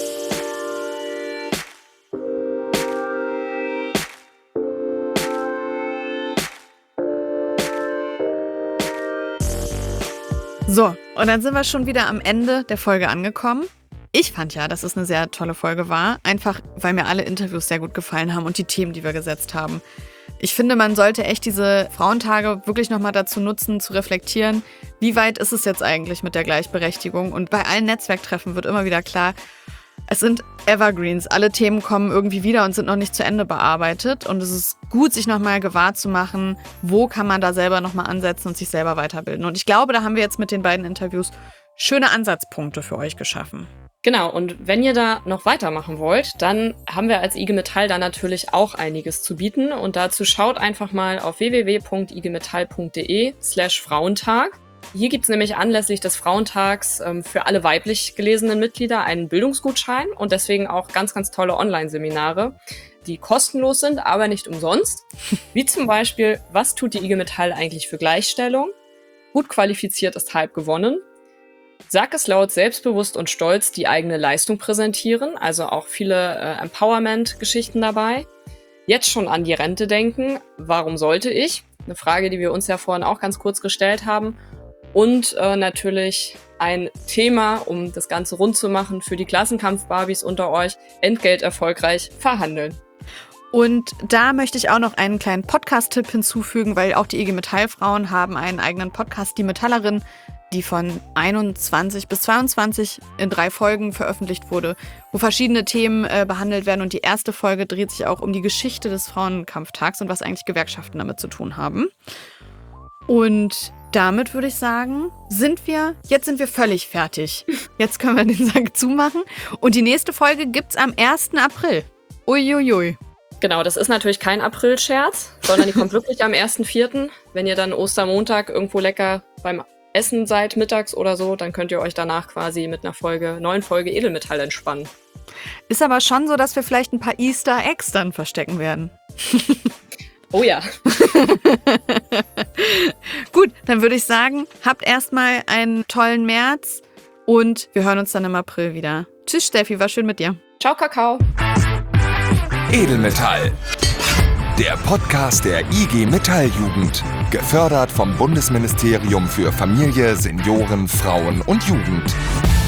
Speaker 2: So, und dann sind wir schon wieder am Ende der Folge angekommen. Ich fand ja, dass es eine sehr tolle Folge war, einfach weil mir alle Interviews sehr gut gefallen haben und die Themen, die wir gesetzt haben. Ich finde, man sollte echt diese Frauentage wirklich nochmal dazu nutzen, zu reflektieren, wie weit ist es jetzt eigentlich mit der Gleichberechtigung. Und bei allen Netzwerktreffen wird immer wieder klar, es sind Evergreens. Alle Themen kommen irgendwie wieder und sind noch nicht zu Ende bearbeitet. Und es ist gut, sich nochmal gewahr zu machen, wo kann man da selber nochmal ansetzen und sich selber weiterbilden. Und ich glaube, da haben wir jetzt mit den beiden Interviews schöne Ansatzpunkte für euch geschaffen.
Speaker 3: Genau, und wenn ihr da noch weitermachen wollt, dann haben wir als I G Metall da natürlich auch einiges zu bieten. Und dazu schaut einfach mal auf w w w punkt i g metall punkt d e slash Frauentag. Hier gibt's nämlich anlässlich des Frauentags ähm, für alle weiblich gelesenen Mitglieder einen Bildungsgutschein und deswegen auch ganz, ganz tolle Online-Seminare, die kostenlos sind, aber nicht umsonst. Wie zum Beispiel, was tut die I G Metall eigentlich für Gleichstellung? Gut qualifiziert ist halb gewonnen. Sag es laut, selbstbewusst und stolz die eigene Leistung präsentieren, also auch viele äh, Empowerment-Geschichten dabei. Jetzt schon an die Rente denken, warum sollte ich? Eine Frage, die wir uns ja vorhin auch ganz kurz gestellt haben. Und äh, natürlich ein Thema, um das Ganze rund zu machen für die Klassenkampf-Barbies unter euch, Entgelt erfolgreich verhandeln.
Speaker 2: Und da möchte ich auch noch einen kleinen Podcast-Tipp hinzufügen, weil auch die I G Metall-Frauen haben einen eigenen Podcast, die Metallerin, die von einundzwanzig bis zweiundzwanzig in drei Folgen veröffentlicht wurde, wo verschiedene Themen äh, behandelt werden. Und die erste Folge dreht sich auch um die Geschichte des Frauenkampftags und was eigentlich Gewerkschaften damit zu tun haben. Und damit würde ich sagen, sind wir, jetzt sind wir völlig fertig. Jetzt können wir den Sack zumachen. Und die nächste Folge gibt's am ersten April. Uiuiui.
Speaker 3: Genau, das ist natürlich kein April-Scherz, sondern die kommt wirklich am ersten vierten Wenn ihr dann Ostermontag irgendwo lecker beim Essen seid, mittags oder so, dann könnt ihr euch danach quasi mit einer Folge, neuen Folge Edelmetall entspannen.
Speaker 2: Ist aber schon so, dass wir vielleicht ein paar Easter Eggs dann verstecken werden.
Speaker 3: Oh ja.
Speaker 2: Gut, dann würde ich sagen, habt erstmal einen tollen März und wir hören uns dann im April wieder. Tschüss Steffi, war schön mit dir.
Speaker 3: Ciao Kakao.
Speaker 1: Edelmetall. Der Podcast der I G Metall-Jugend. Gefördert vom Bundesministerium für Familie, Senioren, Frauen und Jugend.